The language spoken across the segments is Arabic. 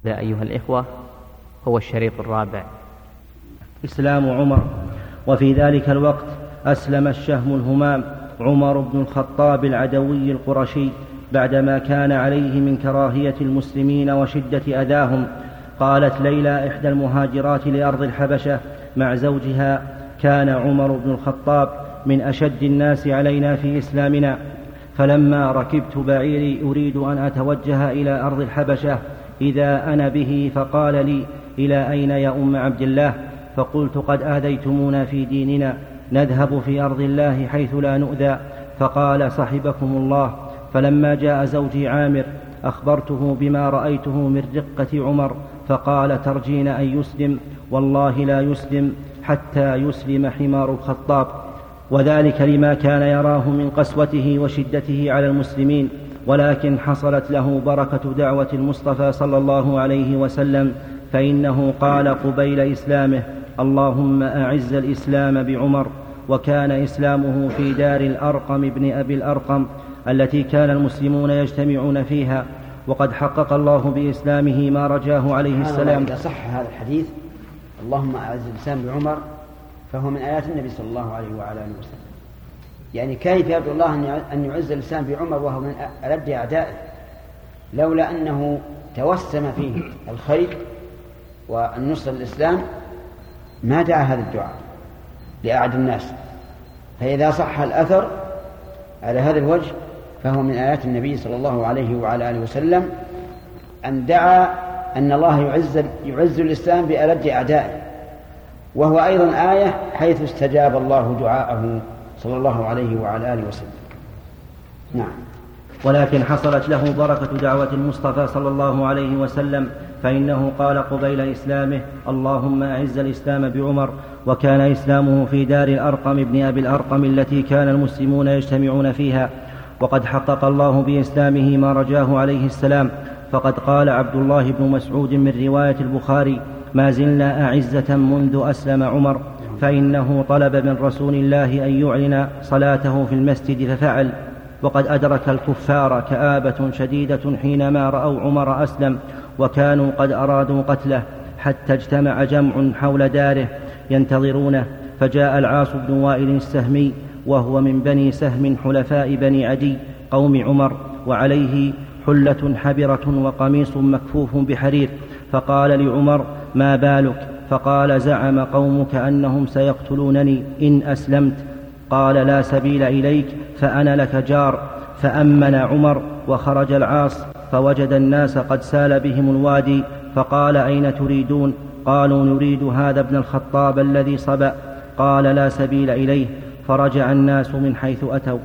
يا أيها الإخوة هو الشريط الرابع. إسلام عمر. وفي ذلك الوقت أسلم الشهم الهمام عمر بن الخطاب العدوي القرشي بعدما كان عليه من كراهية المسلمين وشدة أذاهم. قالت ليلى إحدى المهاجرات لأرض الحبشة مع زوجها: كان عمر بن الخطاب من أشد الناس علينا في إسلامنا، فلما ركبت بعيري أريد أن أتوجه إلى أرض الحبشة إذا أنا به فقال لي: إلى أين يا أم عبد الله؟ فقلت: قد آذيتمونا في ديننا، نذهب في أرض الله حيث لا نؤذى. فقال: صحبكم الله. فلما جاء زوجي عامر أخبرته بما رأيته من رقة عمر، فقال: ترجين أن يسلم؟ والله لا يسلم حتى يسلم حمار الخطاب. وذلك لما كان يراه من قسوته وشدته على المسلمين، ولكن حصلت له بركة دعوة المصطفى صلى الله عليه وسلم، فإنه قال قبيل إسلامه: اللهم أعز الإسلام بعمر. وكان إسلامه في دار الأرقم ابن أبي الأرقم التي كان المسلمون يجتمعون فيها، وقد حقق الله بإسلامه ما رجاه عليه السلام. إذا صح هذا الحديث اللهم أعز الإسلام بعمر فهو من آيات النبي صلى الله عليه وعلى آله وسلم. يعني كيف يرجو الله أن يعز الإسلام بعمر وهو من ألد أعدائه، لولا أنه توسم فيه الخير والنصر للإسلام ما دعا هذا الدعاء لأعد الناس. فإذا صح الأثر على هذا الوجه فهو من آيات النبي صلى الله عليه وعلى آله وسلم أن دعا أن الله يعز الإسلام بألد أعدائه، وهو أيضا آية حيث استجاب الله دعاءه صلى الله عليه وعلى آله وسلم. نعم. ولكن حصلت له بركة دعوة المصطفى صلى الله عليه وسلم، فإنه قال قبيل إسلامه: اللهم أعز الإسلام بعمر. وكان إسلامه في دار الأرقم ابن أبي الأرقم التي كان المسلمون يجتمعون فيها، وقد حقق الله بإسلامه ما رجاه عليه السلام. فقد قال عبد الله بن مسعود من رواية البخاري: ما زلنا أعزة منذ أسلم عمر، فإنه طلب من رسول الله أن يعلن صلاته في المسجد ففعل. وقد أدرك الكفار كآبة شديدة حينما رأوا عمر أسلم، وكانوا قد أرادوا قتله، حتى اجتمع جمع حول داره ينتظرونه. فجاء العاص بن وائل السهمي وهو من بني سهم حلفاء بني عدي قوم عمر، وعليه حلة حبرة وقميص مكفوف بحرير، فقال لعمر: ما بالك؟ فقال: زعم قومك أنهم سيقتلونني إن أسلمت. قال: لا سبيل إليك، فأنا لك جار. فأمن عمر وخرج العاص، فوجد الناس قد سال بهم الوادي، فقال: أين تريدون؟ قالوا: نريد هذا ابن الخطاب الذي صبأ. قال: لا سبيل إليه، فرجع الناس من حيث أتوا.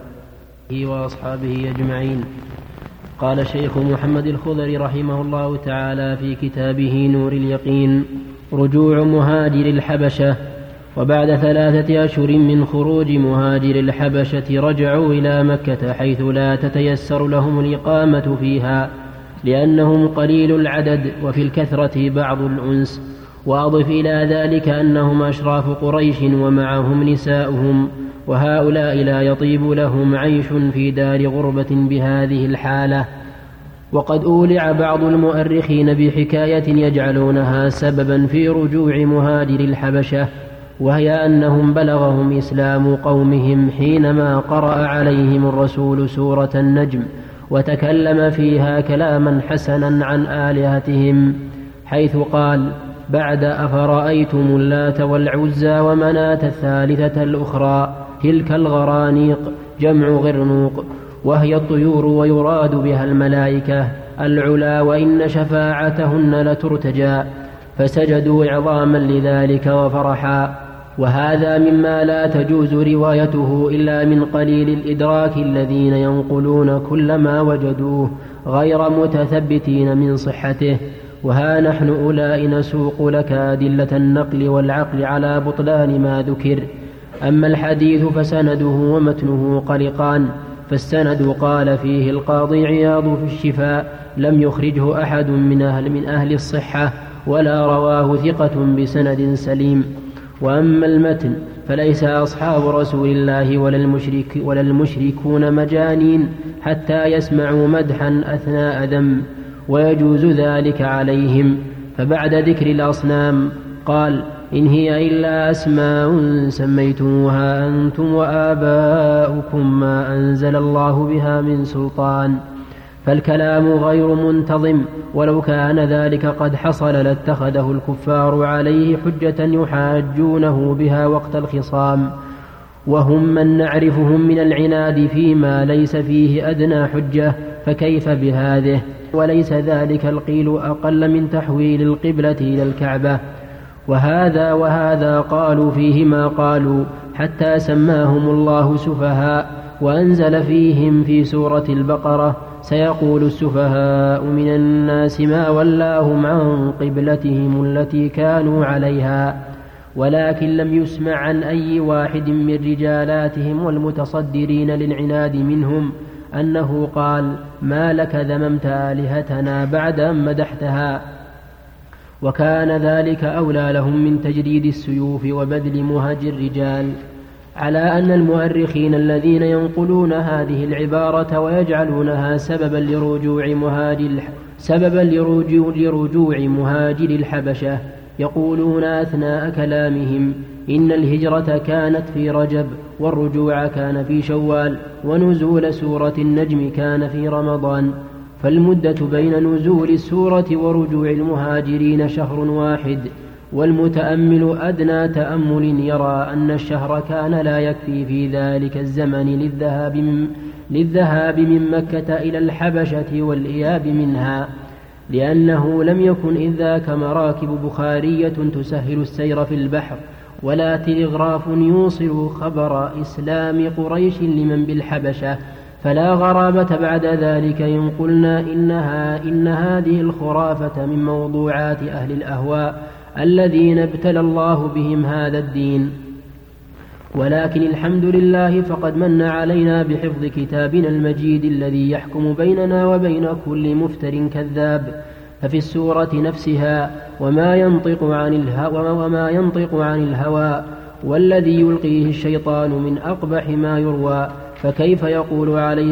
وأصحابه أجمعين. قال شيخ محمد الخضري رحمه الله تعالى في كتابه نور اليقين: رجوع مهاجر الحبشة. وبعد 3 أشهر من خروج مهاجر الحبشة رجعوا إلى مكة، حيث لا تتيسر لهم الإقامة فيها لأنهم قليل العدد وفي الكثرة بعض الأنس. وأضف إلى ذلك أنهم أشراف قريش ومعهم نساؤهم، وهؤلاء لا يطيب لهم عيش في دار غربة بهذه الحالة. وقد أولع بعض المؤرخين بحكاية يجعلونها سببا في رجوع مهاجر الحبشة، وهي أنهم بلغهم إسلام قومهم حينما قرأ عليهم الرسول سورة النجم، وتكلم فيها كلاما حسنا عن آلهتهم، حيث قال: بعد أفرأيتم اللات والعزى ومناة الثالثة الأخرى تلك الغرانيق جمع غرنوق، وهي الطيور ويراد بها الملائكة العلا، وإن شفاعتهن لترتجى. فسجدوا إعظاما لذلك وفرحا. وهذا مما لا تجوز روايته إلا من قليل الإدراك الذين ينقلون كل ما وجدوه غير متثبتين من صحته. وها نحن أولئك نسوق لك أدلة النقل والعقل على بطلان ما ذكر. أما الحديث فسنده ومتنه قلقان. فالسند قال فيه القاضي عياض في الشفاء: لم يخرجه أحد من أهل الصحة، ولا رواه ثقة بسند سليم. وأما المتن فليس أصحاب رسول الله ولا المشركون مجانين حتى يسمعوا مدحا أثناء ذم، ويجوز ذلك عليهم. فبعد ذكر الأصنام قال: إن هي إلا أسماء سميتموها أنتم وآباؤكم ما أنزل الله بها من سلطان. فالكلام غير منتظم، ولو كان ذلك قد حصل لاتخذه الكفار عليه حجة يحاجونه بها وقت الخصام، وهم من نعرفهم من العناد فيما ليس فيه أدنى حجة، فكيف بهذه؟ وليس ذلك القيل أقل من تحويل القبلة إلى الكعبة. وهذا قالوا فيه ما قالوا، حتى سماهم الله سفهاء، وأنزل فيهم في سورة البقرة: سيقول السفهاء من الناس ما ولاهم عن قبلتهم التي كانوا عليها. ولكن لم يسمع عن أي واحد من رجالاتهم والمتصدرين للعناد منهم أنه قال: ما لك ذممت آلهتنا بعد أن مدحتها. وكان ذلك أولى لهم من تجريد السيوف وبذل مهج الرجال. على أن المؤرخين الذين ينقلون هذه العبارة ويجعلونها سببا لرجوع مهاجر الحبشة يقولون أثناء كلامهم: إن الهجرة كانت في رجب، والرجوع كان في شوال، ونزول سورة النجم كان في رمضان، فالمدة بين نزول السورة ورجوع المهاجرين شهر واحد. والمتأمل أدنى تأمل يرى أن الشهر كان لا يكفي في ذلك الزمن للذهاب من مكة إلى الحبشة والإياب منها، لأنه لم يكن إذ ذاك مراكب بخارية تسهل السير في البحر، ولا تلغراف يوصل خبر إسلام قريش لمن بالحبشة، فلا غرابة بعد ذلك إن قلنا إن هذه الخرافة من موضوعات أهل الأهواء الذين ابتلى الله بهم هذا الدين. ولكن الحمد لله فقد من علينا بحفظ كتابنا المجيد الذي يحكم بيننا وبين كل مفتر كذاب. ففي السورة نفسها: وما ينطق عن الهوى والذي يلقيه الشيطان من أقبح ما يروى، فكيف يقول عليه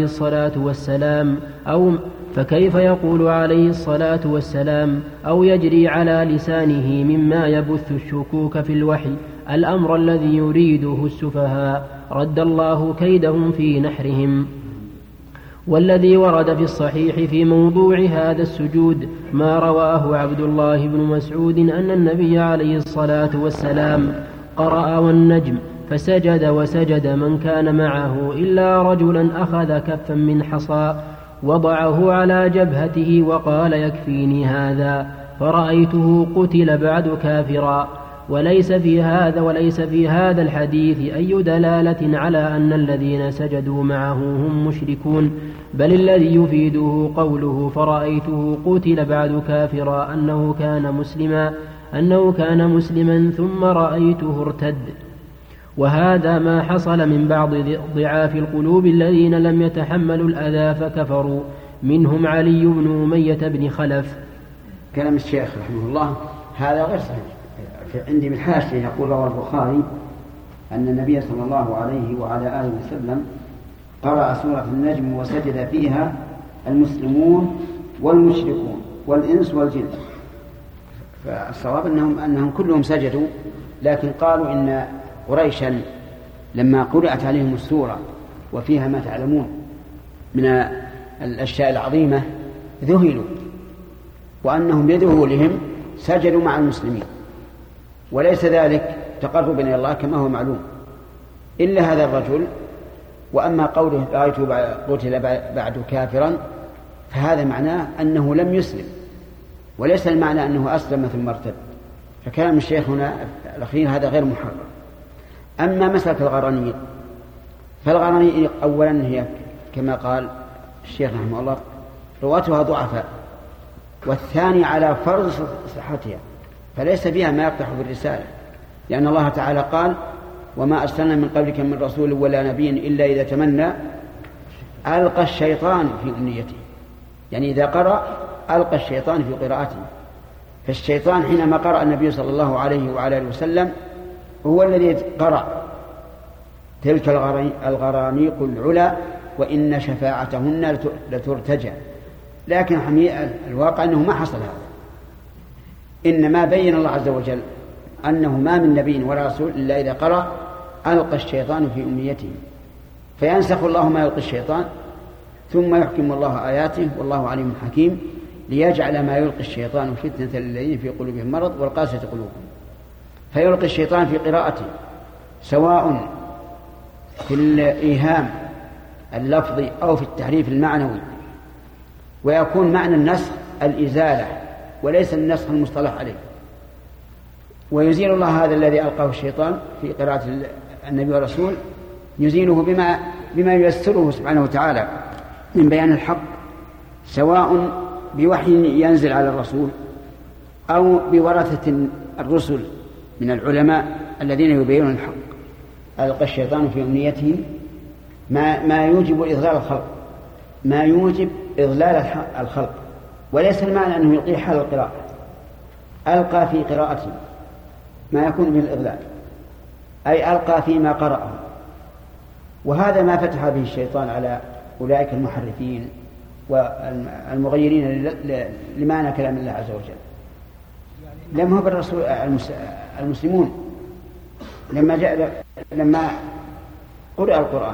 الصلاة والسلام أو يجري على لسانه مما يبث الشكوك في الوحي الأمر الذي يريده السفهاء، رد الله كيدهم في نحرهم. والذي ورد في الصحيح في موضوع هذا السجود ما رواه عبد الله بن مسعود أن النبي عليه الصلاة والسلام قرأ والنجم فسجد، وسجد من كان معه إلا رجلا أخذ كفا من حصى وضعه على جبهته وقال: يكفيني هذا، فرأيته قتل بعد كافرا. وليس في هذا الحديث أي دلالة على أن الذين سجدوا معه هم مشركون، بل الذي يفيده قوله فرأيته قتل بعد كافرا أنه كان مسلما ثم رأيته ارتد. وهذا ما حصل من بعض ضعاف القلوب الذين لم يتحملوا الأذى فكفروا، منهم علي بن أمية بن خلف. كلام الشيخ رحمه الله هذا غير صحيح. عندي من حاشية يقول رواه البخاري أن النبي صلى الله عليه وعلى آله وسلم قرأ سورة النجم وسجد فيها المسلمون والمشركون والإنس والجن. فالصواب أنهم كلهم سجدوا، لكن قالوا إن قريشا لما قرأت عليهم السورة وفيها ما تعلمون من الأشياء العظيمة ذهلوا، وأنهم بذهولهم سجدوا مع المسلمين، وليس ذلك تقربا إلى الله كما هو معلوم إلا هذا الرجل. وأما قوله رأيته قتل بعد كافرا فهذا معناه أنه لم يسلم، وليس المعنى أنه أسلم ثم ارتد. فكلام الشيخ هنا الأخير هذا غير محرر. أما مسألة الغرانيق فالغرانيق أولا هي كما قال الشيخ رحمه الله رواتها ضعفاء، والثاني على فرض صحتها، فليس فيها ما يقدح بالرسالة، لأن الله تعالى قال: وما أرسلنا من قبلك من رسول ولا نبي إلا إذا تمنى ألقى الشيطان في أمنيته، يعني إذا قرأ ألقى الشيطان في قراءته. فالشيطان حينما قرأ النبي صلى الله عليه وعلى آله وسلم هو الذي قرأ تلك الغرانيق العلا وإن شفاعتهن لترتجى. لكن الواقع أنه ما حصل هذا، إنما بين الله عز وجل أنه ما من نبي ولا رسول إلا إذا قرأ ألقى الشيطان في أمنيته، فينسخ الله ما يلقي الشيطان ثم يحكم الله آياته والله عليم حكيم، ليجعل ما يلقي الشيطان فتنة للذين في قلوبهم مرض والقاسية قلوبهم. فيلقي الشيطان في قراءته سواء في الإيهام اللفظي أو في التحريف المعنوي، ويكون معنى النسخ الإزالة وليس النسخ المصطلح عليه. ويزيل الله هذا الذي ألقاه الشيطان في قراءة النبي والرسول، يزيله بما ييسره سبحانه وتعالى من بيان الحق، سواء بوحي ينزل على الرسول أو بورثة الرسل من العلماء الذين يبينون الحق. ألقى الشيطان في أمنيته ما يوجب إضلال الخلق، ما يوجب إضلال الخلق، وليس المعنى أنه يلقي حال القراءة، ألقى في قراءته ما يكون به الإضلال، أي ألقى فيما قرأه. وهذا ما فتح به الشيطان على أولئك المحرفين والمغيرين لمعنى كلام الله عز وجل. لم هو بالرسول المسلمون لما قرأ القرآن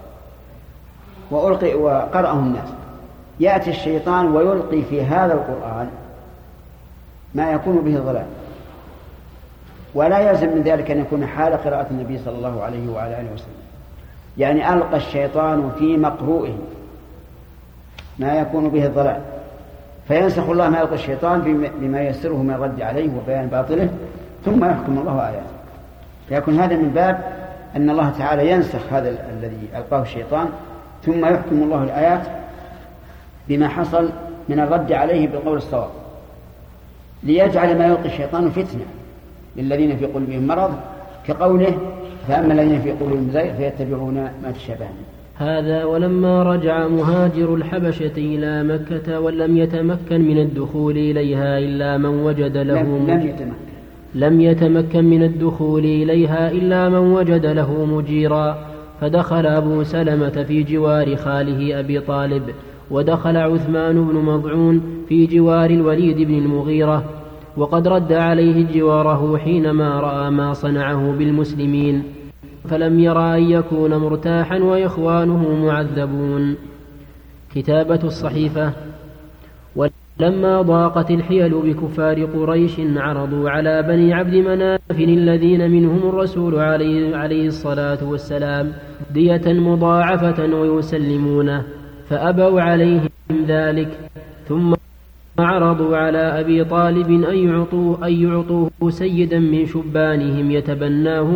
وقرأه الناس، يأتي الشيطان ويلقي في هذا القرآن ما يكون به الضلال، ولا يلزم من ذلك أن يكون حال قراءة النبي صلى الله عليه وعلى آله وسلم. يعني ألقى الشيطان في مقروئه ما يكون به الضلال، فينسخ الله ما يلقى الشيطان بما يسره من الرد عليه وبيان باطله، ثم يحكم الله آياته. فيكون هذا من باب أن الله تعالى ينسخ هذا الذي ألقاه الشيطان، ثم يحكم الله الآيات بما حصل من الرد عليه بالقول الصواب، ليجعل ما يلقي الشيطان فتنة للذين في قلوبهم مرض، كقوله فأما الذين في قلوبهم زيغ فيتبعون ما تشابه. هذا ولما رجع مهاجر الحبشة إلى مكة ولم يتمكن من الدخول إليها إلا من وجد له لم يتمكن من الدخول إليها إلا من وجد له مجيرا، فدخل أبو سلمة في جوار خاله أبي طالب، ودخل عثمان بن مضعون في جوار الوليد بن المغيرة، وقد رد عليه جواره حينما رأى ما صنعه بالمسلمين، فلم يرى أن يكون مرتاحا وإخوانه معذبون. كتابة الصحيفة. ولما ضاقت الحيل بكفار قريش عرضوا على بني عبد مناف الذين منهم الرسول عليه الصلاة والسلام دية مضاعفة ويسلمونه، فأبوا عليهم ذلك، ثم عرضوا على أبي طالب أن يعطوه سيدا من شبانهم يتبناه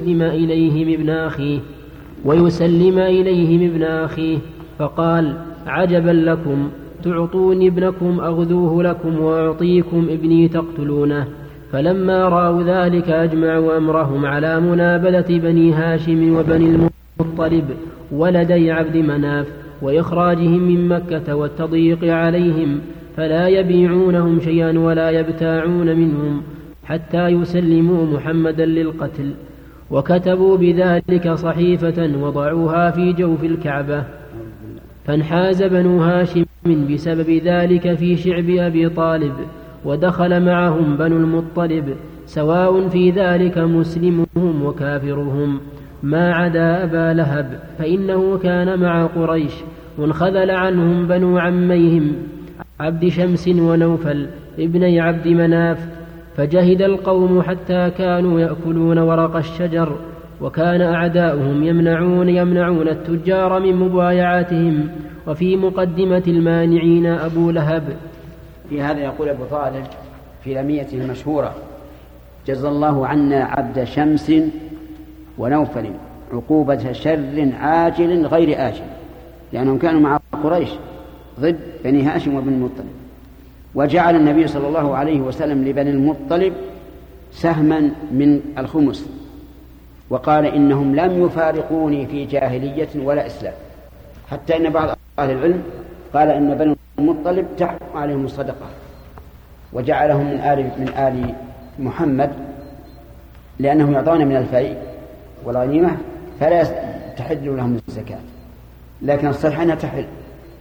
ويسلم إليهم ابن أخيه، فقال عجبا لكم، تعطوني ابنكم أغذوه لكم وأعطيكم ابني تقتلونه. فلما رأوا ذلك أجمعوا أمرهم على منابذة بني هاشم وبني المطلب ولدي عبد مناف وإخراجهم من مكة والتضييق عليهم، فلا يبيعونهم شيئا ولا يبتاعون منهم حتى يسلموا محمدا للقتل. وكتبوا بذلك صحيفة وضعوها في جوف الكعبة، فانحاز بنو هاشم بسبب ذلك في شعب أبي طالب، ودخل معهم بنو المطلب، سواء في ذلك مسلمهم وكافرهم، ما عدا أبا لهب فإنه كان مع قريش، وانخذل عنهم بنو عميهم عبد شمس ونوفل ابني عبد مناف، فجهد القوم حتى كانوا يأكلون ورق الشجر، وكان أعداؤهم يمنعون التجار من مبايعاتهم، وفي مقدمة المانعين أبو لهب. في هذا يقول أبو طالب في لميته المشهورة: جزى الله عنا عبد شمس ونوفل عقوبة شر عاجل غير آجل، لأنهم كانوا مع قريش ضد بني هاشم وبن المطلب. وجعل النبي صلى الله عليه وسلم لبني المطلب سهما من الخمس، وقال إنهم لم يفارقوني في جاهلية ولا إسلام، حتى إن بعض أهل العلم قال إن بني المطلب تحرم عليهم الصدقة، وجعلهم من آل محمد لأنهم يعطون من الفيء والغنيمة فلا تحل لهم الزكاة، لكن الصحيح أنها تحل،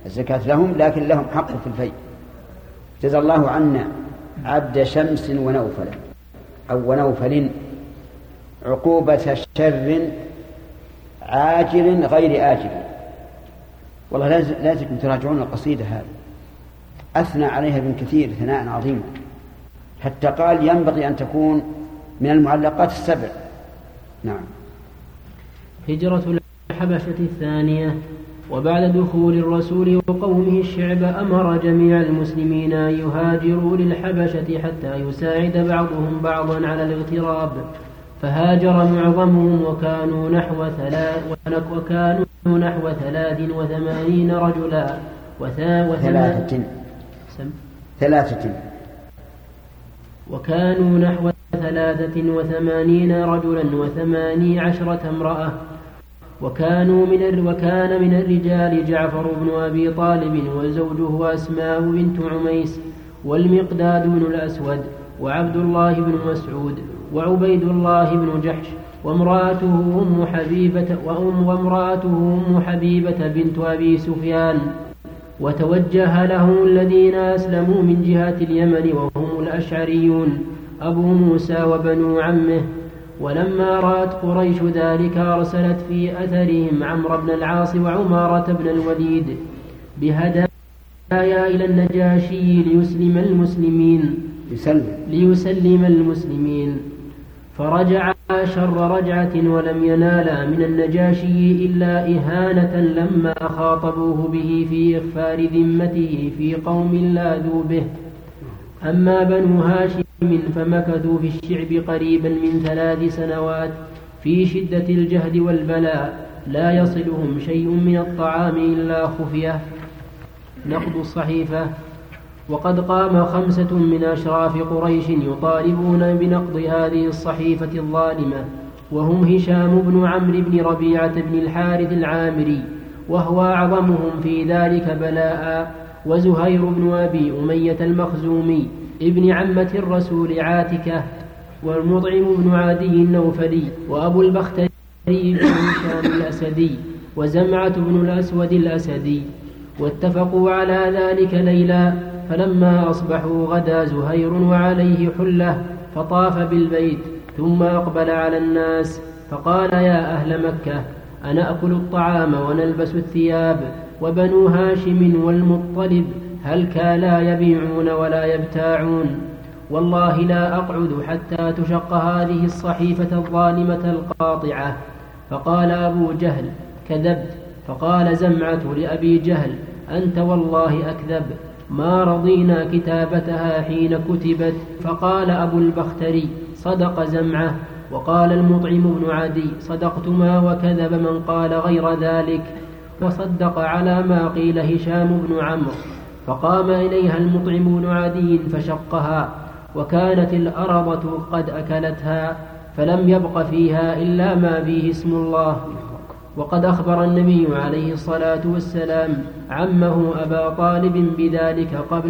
الزكاة لهم، لكن لهم حق في الفيء. جزى الله عنا عبد شمس ونوفل أو ونوفل عقوبة شر عاجل غير آجل. والله لازم تراجعون القصيدة هذه، أثنى عليها ابن كثير ثناء عظيما، حتى قال ينبغي أن تكون من المعلقات السبع. نعم. هجرة الحبشة الثانية. وبعد دخول الرسول وقومه الشعب أمر جميع المسلمين أن يهاجروا للحبشة حتى يساعد بعضهم بعضا على الاغتراب، فهاجر معظمهم وكانوا نحو 83 رجلا وكانوا نحو 83 رجلا و18 امرأة. وكان من الرجال جعفر بن أبي طالب وزوجه أسماء بنت عميس والمقداد بن الأسود وعبد الله بن مسعود وعبيد الله بن جحش وامرأته أم حبيبة بنت أبي سفيان. وتوجه له الذين أسلموا من جهة اليمن وهم الأشعريون أبو موسى وبنو عمه. ولما رأت قريش ذلك أرسلت في أثرهم عمرو بن العاص وعمارة بن الوليد بهدايا إلى النجاشي ليسلم المسلمين، فرجع شر رجعة ولم ينالا من النجاشي إلا إهانة لما خاطبوه به في إخفار ذمته في قوم لاذوا به. أما بنو هاشم فمكثوا في الشعب قريبا من 3 سنوات في شدة الجهد والبلاء، لا يصلهم شيء من الطعام إلا خفية. نقض الصحيفة. وقد قام 5 من أشراف قريش يطالبون بنقض هذه الصحيفة الظالمة، وهم هشام بن عمرو بن ربيعة بن الحارث العامري وهو أعظمهم في ذلك بلاء، وزهير بن أبي أمية المخزومي ابن عمة الرسول عاتكة، والمطعم بن عدي النوفلي، وأبو البختري بن هشام الأسدي، وزمعة بن الأسود الأسدي. واتفقوا على ذلك ليلا، فلما أصبحوا غدا زهير وعليه حلة فطاف بالبيت ثم أقبل على الناس فقال: يا أهل مكة، أنأكل الطعام ونلبس الثياب، وبنو هاشم والمطلب هلكا لا يبيعون ولا يبتاعون، والله لا أقعد حتى تشق هذه الصحيفة الظالمة القاطعة. فقال أبو جهل: كذبت. فقال زمعة لأبي جهل: أنت والله أكذب، ما رضينا كتابتها حين كتبت. فقال أبو البختري: صدق زمعة. وقال المطعم بن عدي: صدقتما، وكذب من قال غير ذلك. وصدق على ما قيل هشام بن عمرو. فقام إليها المطعم بن عدي فشقها، وكانت الأرضة قد أكلتها، فلم يبق فيها إلا ما فيه اسم الله. وقد أخبر النبي عليه الصلاة والسلام عمه أبا طالب بذلك قبل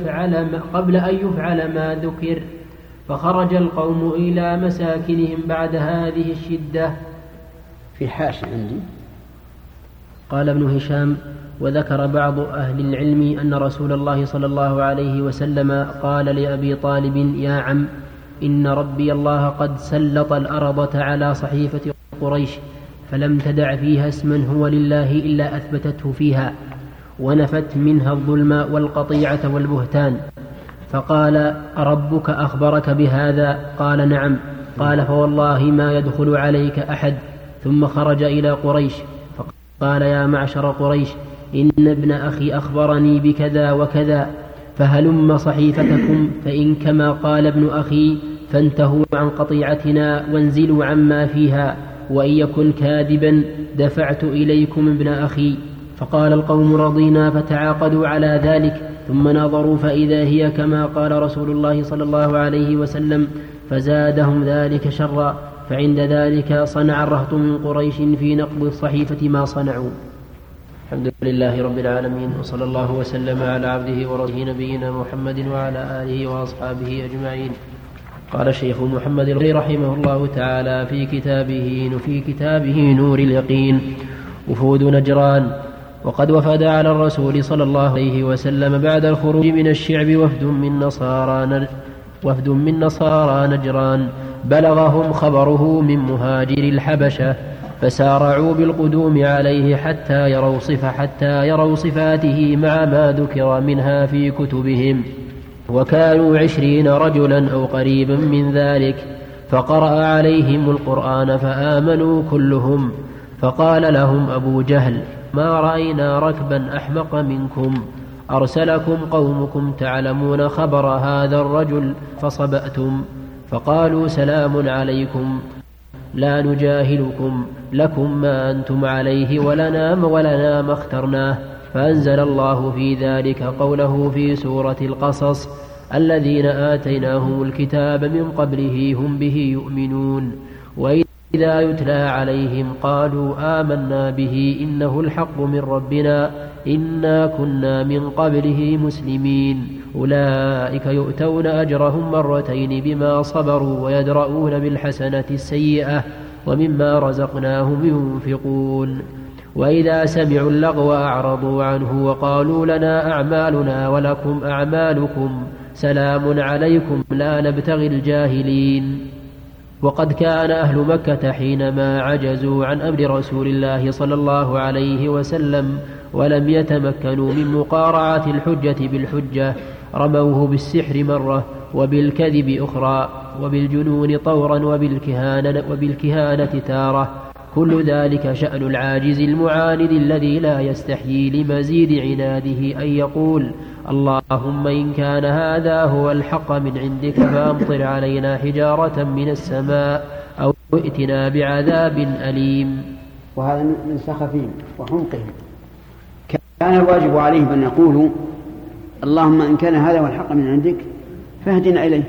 أن يفعل ما ذكر. فخرج القوم إلى مساكنهم بعد هذه الشدة. في حاشية عندي قال ابن هشام: وذكر بعض أهل العلم أن رسول الله صلى الله عليه وسلم قال لأبي طالب: يا عم، إن ربي الله قد سلط الأرضة على صحيفة قريش، فلم تدع فيها اسما هو لله إلا أثبتته فيها، ونفت منها الظلم والقطيعة والبهتان. فقال: أربك أخبرك بهذا؟ قال: نعم. قال: فوالله ما يدخل عليك أحد. ثم خرج إلى قريش فقال: يا معشر قريش، إن ابن أخي أخبرني بكذا وكذا، فهلم صحيفتكم، فإن كما قال ابن أخي فانتهوا عن قطيعتنا وانزلوا عما فيها، وإن يكن كاذبا دفعت إليكم ابن أخي. فقال القوم: رضينا. فتعاقدوا على ذلك، ثم نظروا فإذا هي كما قال رسول الله صلى الله عليه وسلم، فزادهم ذلك شرا. فعند ذلك صنع الرهط من قريش في نقض الصحيفة ما صنعوا. الحمد لله رب العالمين، وصلى الله وسلم على عبده ورسوله نبينا محمد وعلى آله وأصحابه أجمعين. قال الشيخ محمد رحمه الله تعالى في كتابه نور اليقين: وفود نجران وقد وفد على الرسول صلى الله عليه وسلم بعد الخروج من الشعب وفد من نصارى نجران بلغهم خبره من مهاجر الحبشة، فسارعوا بالقدوم عليه حتى يروا صفاته مع ما ذكر منها في كتبهم، وكانوا 20 رجلا أو قريبا من ذلك، فقرأ عليهم القرآن فآمنوا كلهم. فقال لهم أبو جهل: ما رأينا ركبا أحمق منكم، أرسلكم قومكم تعلمون خبر هذا الرجل فصبأتم. فقالوا: سلام عليكم، لا نجاهلكم، لكم ما أنتم عليه ولنا ما اخترناه. فأنزل الله في ذلك قوله في سورة القصص: الذين آتيناهم الكتاب من قبله هم به يؤمنون، وإذا يتلى عليهم قالوا آمنا به إنه الحق من ربنا إنا كنا من قبله مسلمين. أولئك يؤتون أجرهم مرتين بما صبروا ويدرؤون بالحسنة السيئة ومما رزقناهم ينفقون. وإذا سمعوا اللغو أعرضوا عنه وقالوا لنا أعمالنا ولكم أعمالكم سلام عليكم لا نبتغي الجاهلين. وقد كان أهل مكة حينما عجزوا عن أمر رسول الله صلى الله عليه وسلم ولم يتمكنوا من مقارعة الحجة بالحجة رموه بالسحر مرة وبالكذب أخرى وبالجنون طورا وبالكهانة تارة. كل ذلك شأن العاجز المعاند الذي لا يستحيي لمزيد عناده أن يقول: اللهم إن كان هذا هو الحق من عندك فأمطر علينا حجارة من السماء أو ائتنا بعذاب أليم. وهذا من سخفهم وحمقهم. كان الواجب عليهم أن يقولوا: اللهم إن كان هذا هو الحق من عندك فاهدنا إليه،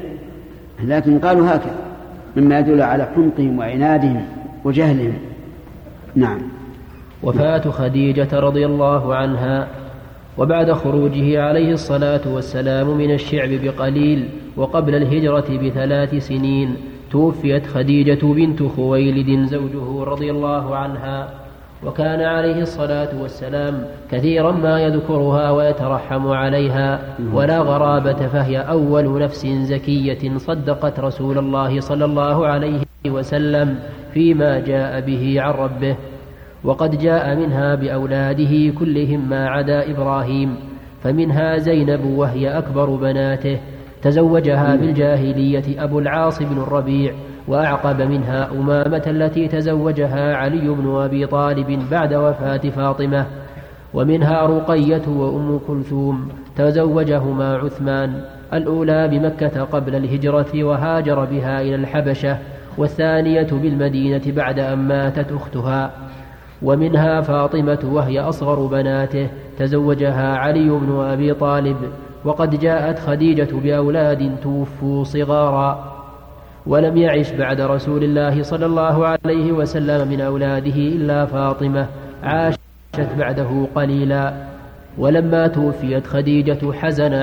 لكن قالوا هكذا مما يدل على حمقهم وعنادهم وجهلهم. نعم. وفاة خديجة رضي الله عنها. وبعد خروجه عليه الصلاة والسلام من الشعب بقليل وقبل الهجرة ب3 سنين توفيت خديجة بنت خويلد زوجه رضي الله عنها، وكان عليه الصلاة والسلام كثيرا ما يذكرها ويترحم عليها، ولا غرابة فهي أول نفس زكية صدقت رسول الله صلى الله عليه وسلم فيما جاء به عن ربه. وقد جاء منها بأولاده كلهم ما عدا إبراهيم، فمنها زينب وهي أكبر بناته تزوجها بالجاهلية أبو العاص بن الربيع، وأعقب منها أمامة التي تزوجها علي بن أبي طالب بعد وفاة فاطمة، ومنها رقية وأم كلثوم تزوجهما عثمان، الأولى بمكة قبل الهجرة وهاجر بها إلى الحبشة، والثانية بالمدينة بعد أن ماتت أختها. ومنها فاطمة وهي أصغر بناته تزوجها علي بن أبي طالب. وقد جاءت خديجة بأولاد توفوا صغارا، ولم يعش بعد رسول الله صلى الله عليه وسلم من أولاده إلا فاطمة عاشت بعده قليلا. ولما توفيت خديجة حزن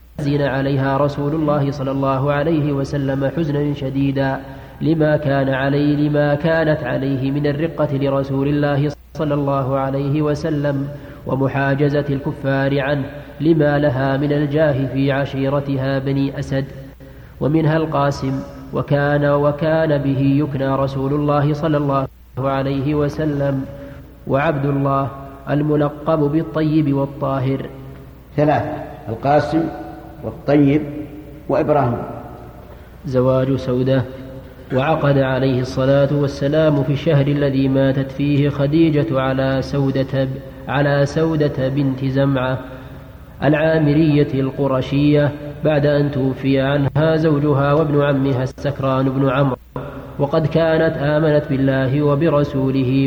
عليها رسول الله صلى الله عليه وسلم حزنا شديدا لما كانت عليه من الرقة لرسول الله صلى الله عليه وسلم ومحاجزة الكفار عنه لما لها من الجاه في عشيرتها بني أسد. ومنها القاسم وكان به يكنى رسول الله صلى الله عليه وسلم، وعبد الله الملقب بالطيب والطاهر. 3: القاسم والطيب وإبراهيم. زواج سودة. وعقد عليه الصلاة والسلام في الشهر الذي ماتت فيه خديجة على سودة بنت زمعة العامرية القرشية بعد أن توفي عنها زوجها وابن عمها السكران بن عمرو، وقد كانت آمنت بالله وبرسوله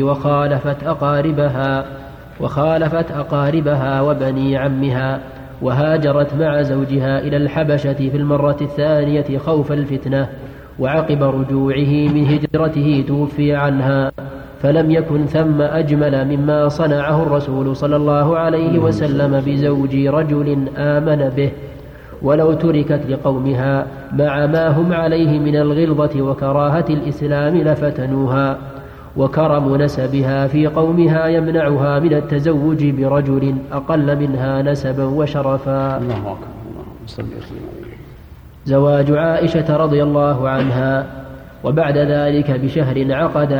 وخالفت أقاربها وبني عمها، وهاجرت مع زوجها إلى الحبشة في المرة الثانية خوف الفتنة، وعقب رجوعه من هجرته توفي عنها، فلم يكن ثم أجمل مما صنعه الرسول صلى الله عليه وسلم بزوج رجل آمن به، ولو تركت لقومها مع ما هم عليه من الغلظة وكراهة الإسلام لفتنوها. وكرم نسبها في قومها يمنعها من التزوج برجل أقل منها نسبا وشرفا. زواج عائشة رضي الله عنها. وبعد ذلك بشهر عقد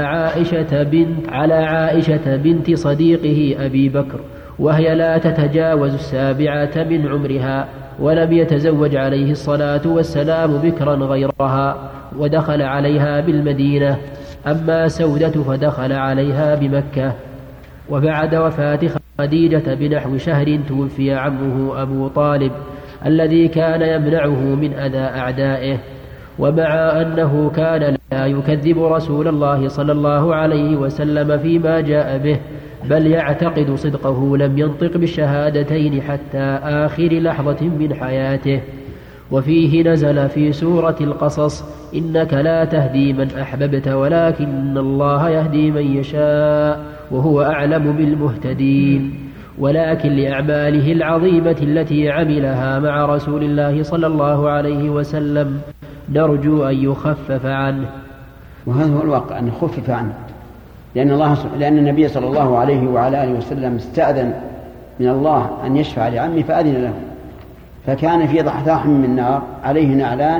على عائشة بنت صديقه أبي بكر، وهي لا تتجاوز 7 من عمرها، ولم يتزوج عليه الصلاة والسلام بكرا غيرها، ودخل عليها بالمدينة. أما سودة فدخل عليها بمكة. وبعد وفاة خديجة بنحو شهر توفي عمه أبو طالب الذي كان يمنعه من أذى أعدائه، ومع أنه كان لا يكذب رسول الله صلى الله عليه وسلم فيما جاء به، بل يعتقد صدقه، لم ينطق بالشهادتين حتى آخر لحظة من حياته. وفيه نزل في سورة القصص: إنك لا تهدي من أحببت ولكن الله يهدي من يشاء وهو أعلم بالمهتدين. ولكن لأعماله العظيمة التي عملها مع رسول الله صلى الله عليه وسلم نرجو أن يخفف عنه. وهذا هو الواقع، أن يخفف عنه، لأن النبي صلى الله عليه وعلى آله وسلم استأذن من الله أن يشفع لعمه فأذن له، فكان في ضحضاح من نار عليه نعلان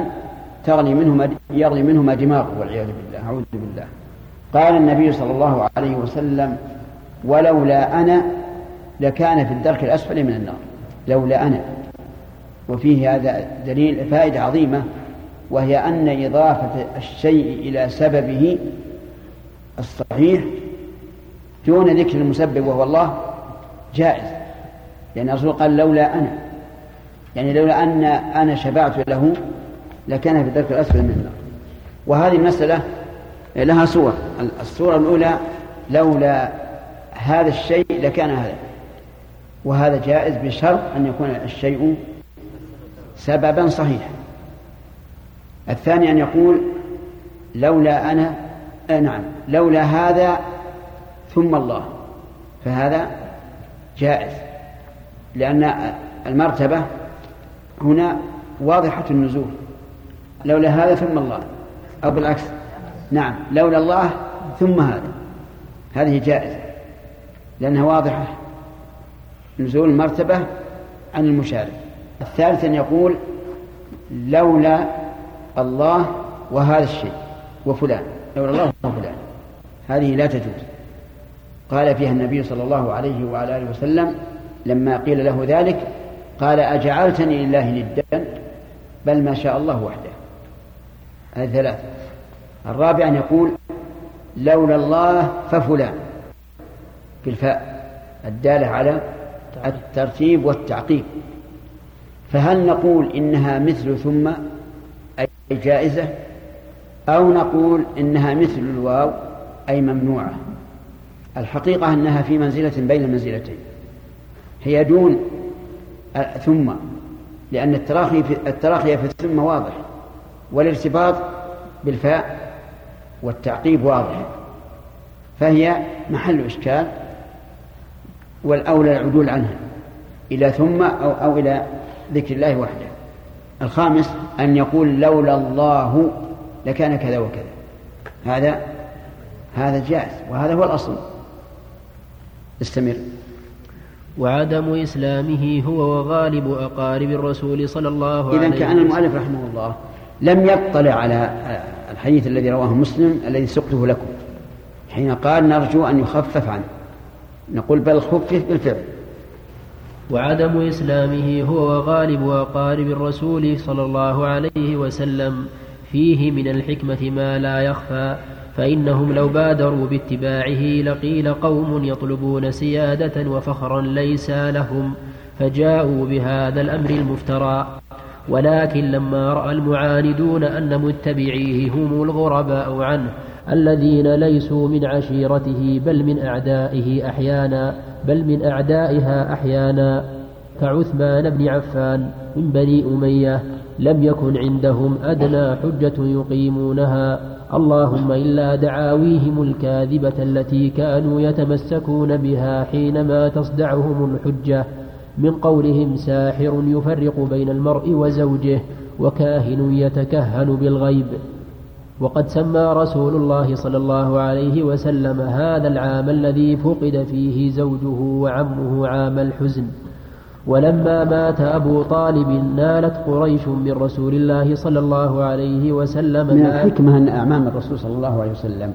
يغلي منهما دماغه والعياذ بالله، أعوذ بالله. قال النبي صلى الله عليه وسلم: ولولا أنا لكان في الدرك الأسفل من النار، لولا أنا. وفيه هذا دليل فائدة عظيمة، وهي أن إضافة الشيء إلى سببه الصحيح دون ذكر المسبب وهو الله جائز، لأن الرسول قال: لولا أنا، يعني لولا أن أنا شفعت له لكان في الدرك الأسفل من النار. وهذه المسألة لها صور. الصورة الأولى: لولا هذا الشيء لكان هذا، وهذا جائز بشرط أن يكون الشيء سببا صحيحا. الثاني أن يقول: لولا أنا لولا هذا ثم الله، فهذا جائز، لأن المرتبة هنا واضحة النزول، لولا هذا ثم الله، أو بالعكس، نعم، لولا الله ثم هذا، هذه جائزة لأنها واضحة نزول المرتبة عن المشارك. الثالث أن يقول: لولا الله وهذا الشيء وفلان، لولا الله وفلان، هذه لا تجوز. قال فيها النبي صلى الله عليه وعلى آله وسلم لما قيل له ذلك قال: أجعلتني لله ندا بل ما شاء الله وحده. هذه ثلاثة. الرابع أن يقول: لولا الله ففلان، بالفاء الدالة على الترتيب والتعقيب. فهل نقول إنها مثل ثم أي جائزة، أو نقول إنها مثل الواو أي ممنوعة؟ الحقيقة أنها في منزلة بين المنزلتين، هي دون ثم، لأن التراخي في ثم واضح، والارتباط بالفاء والتعقيب واضح، فهي محل إشكال، والأولى العدول عنها إلى ثم أو إلى ذكر الله وحده. الخامس أن يقول: لولا الله لكان كذا وكذا، هذا جائز، وهذا هو الأصل. استمر. وعدم إسلامه هو وغالب أقارب الرسول صلى الله عليه وسلم. إذن كان المؤلف رحمه الله لم يطلع على الحديث الذي رواه مسلم الذي سقته لكم حين قال: نرجو أن يخفف عنه، نقول: بل خفف بالفعل. وعدم إسلامه هو وغالب أقارب الرسول صلى الله عليه وسلم فيه من الحكمة ما لا يخفى، فإنهم لو بادروا باتباعه لقيل قوم يطلبون سيادة وفخرا ليس لهم، فجاءوا بهذا الأمر المفترى. ولكن لما رأى المعاندون أن متبعيه هم الغرباء عنه الذين ليسوا من عشيرته بل من أعدائها أحيانا كعثمان بن عفان من بني أمية، لم يكن عندهم أدنى حجة يقيمونها، اللهم إلا دعاويهم الكاذبة التي كانوا يتمسكون بها حينما تصدعهم الحجة من قولهم: ساحر يفرق بين المرء وزوجه، وكاهن يتكهن بالغيب. وقد سمى رسول الله صلى الله عليه وسلم هذا العام الذي فقد فيه زوجه وعمه عام الحزن. ولما مات أبو طالب نالت قريش من رسول الله صلى الله عليه وسلم. من الحكمة أن أعمام الرسول صلى الله عليه وسلم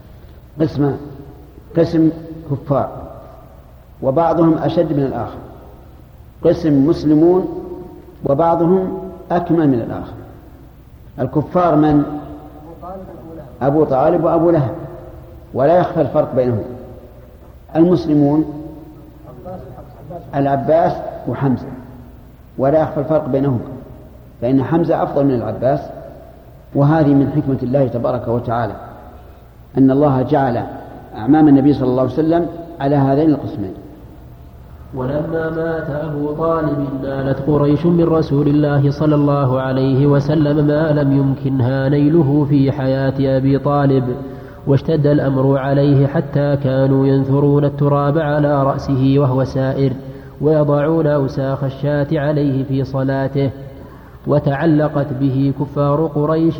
قسم كفار وبعضهم أشد من الآخر، قسم مسلمون وبعضهم أكمل من الآخر. الكفار من؟ أبو طالب وأبو لهب، ولا يخفى الفرق بينهم. المسلمون العباس وحمزة، ولا يخفى الفرق بينهما، فإن حمزة أفضل من العباس. وهذه من حكمة الله تبارك وتعالى أن الله جعل أعمام النبي صلى الله عليه وسلم على هذين القسمين. ولما مات أبو طالب نالت قريش من رسول الله صلى الله عليه وسلم ما لم يمكنها نيله في حياة أبي طالب، واشتد الأمر عليه حتى كانوا ينثرون التراب على رأسه وهو سائر، ويضعون أوساخ الشاة عليه في صلاته. وتعلقت به كفار قريش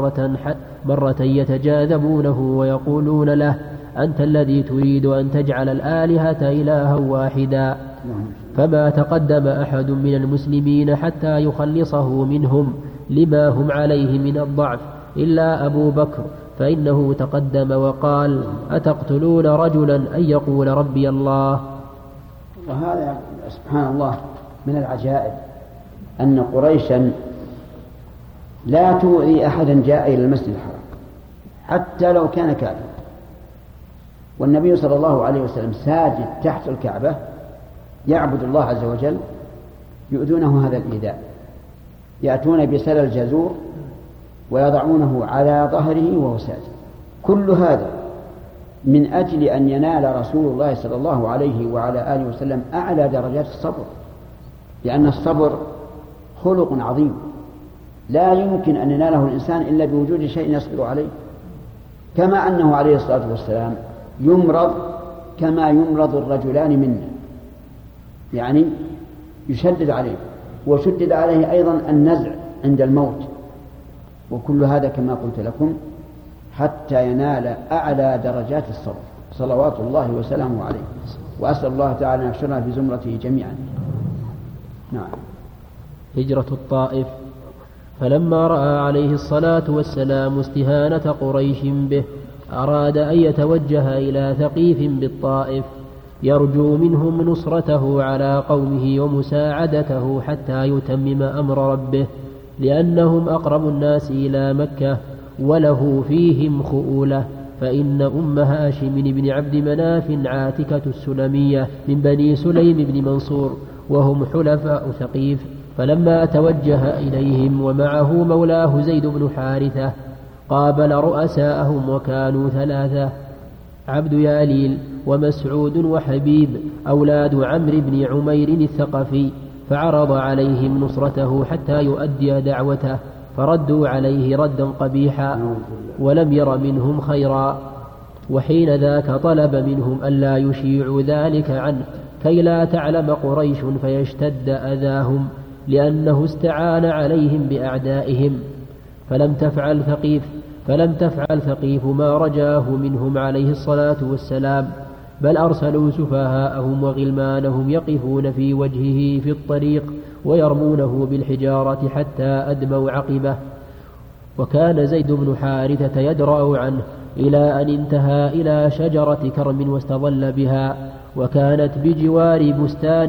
مرة يتجاذبونه ويقولون له: أنت الذي تريد أن تجعل الآلهة إلها واحدا. فما تقدم أحد من المسلمين حتى يخلصه منهم لما هم عليه من الضعف إلا أبو بكر، فإنه تقدم وقال: أتقتلون رجلا أن يقول ربي الله؟ وهذا سبحان الله من العجائب أن قريشا لا تؤذي أحدا جاء إلى المسجد الحرام حتى لو كان كافرا، والنبي صلى الله عليه وسلم ساجد تحت الكعبة يعبد الله عز وجل، يؤذونه هذا الإيذاء، يأتون بسل الجزور ويضعونه على ظهره وهو ساجد. كل هذا من أجل أن ينال رسول الله صلى الله عليه وعلى آله وسلم أعلى درجات الصبر، لأن الصبر خلق عظيم لا يمكن أن يناله الإنسان إلا بوجود شيء يصبر عليه، كما أنه عليه الصلاة والسلام يمرض كما يمرض الرجلان منا، يعني يشدد عليه، وشدد عليه أيضا النزع عند الموت. وكل هذا كما قلت لكم حتى ينال أعلى درجات الصبر صلوات الله وسلامه عليه، وأسأل الله تعالى أن يحشرنا في زمرته جميعا. نعم. هجرة الطائف. فلما رأى عليه الصلاة والسلام استهانة قريش به أراد أن يتوجه إلى ثقيف بالطائف يرجو منهم نصرته على قومه ومساعدته حتى يتمم أمر ربه، لأنهم أقرب الناس إلى مكة وله فيهم خؤولة. فإن أم هاشم بن عبد مناف عاتكة السلمية من بني سليم بن منصور، وهم حلفاء ثقيف. فلما توجه إليهم ومعه مولاه زيد بن حارثة قابل رؤساءهم، وكانوا ثلاثة: عبد ياليل ومسعود وحبيب أولاد عمرو بن عمير الثقفي، فعرض عليهم نصرته حتى يؤدي دعوته، فردوا عليه ردا قبيحا ولم ير منهم خيرا. وحين ذاك طلب منهم ألا يشيعوا ذلك عنه كي لا تعلم قريش فيشتد أذاهم، لأنه استعان عليهم بأعدائهم. فلم تفعل ثقيف ما رجاه منهم عليه الصلاة والسلام، بل أرسلوا سفهاءهم وغلمانهم يقفون في وجهه في الطريق ويرمونه بالحجارة حتى أدموا عقبه. وكان زيد بن حارثة يدرأ عنه إلى أن انتهى إلى شجرة كرم واستظل بها، وكانت بجوار بستان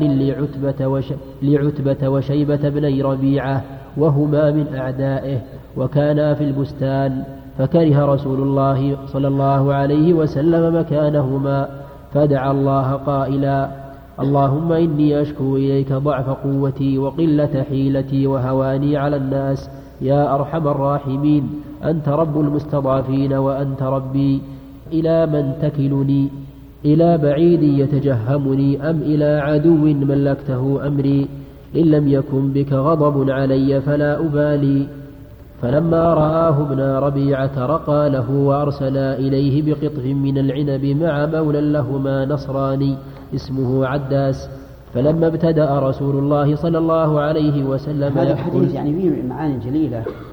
لعتبة وشيبة بني ربيعة، وهما من أعدائه، وكانا في البستان. فكره رسول الله صلى الله عليه وسلم مكانهما، فدعا الله قائلا: اللهم إني أشكو إليك ضعف قوتي وقلة حيلتي وهواني على الناس، يا أرحم الراحمين، أنت رب المستضعفين وأنت ربي، إلى من تكلني؟ إلى بعيد يتجهمني أم إلى عدو ملكته أمري؟ إن لم يكن بك غضب علي فلا أبالي. فلما رآه ابن ربيعة رقى له وأرسل إليه بقطف من العنب مع مولى لهما نصراني اسمه عداس. فلما ابتدأ رسول الله صلى الله عليه وسلم هذا الحديث يعني فيه معاني جليلة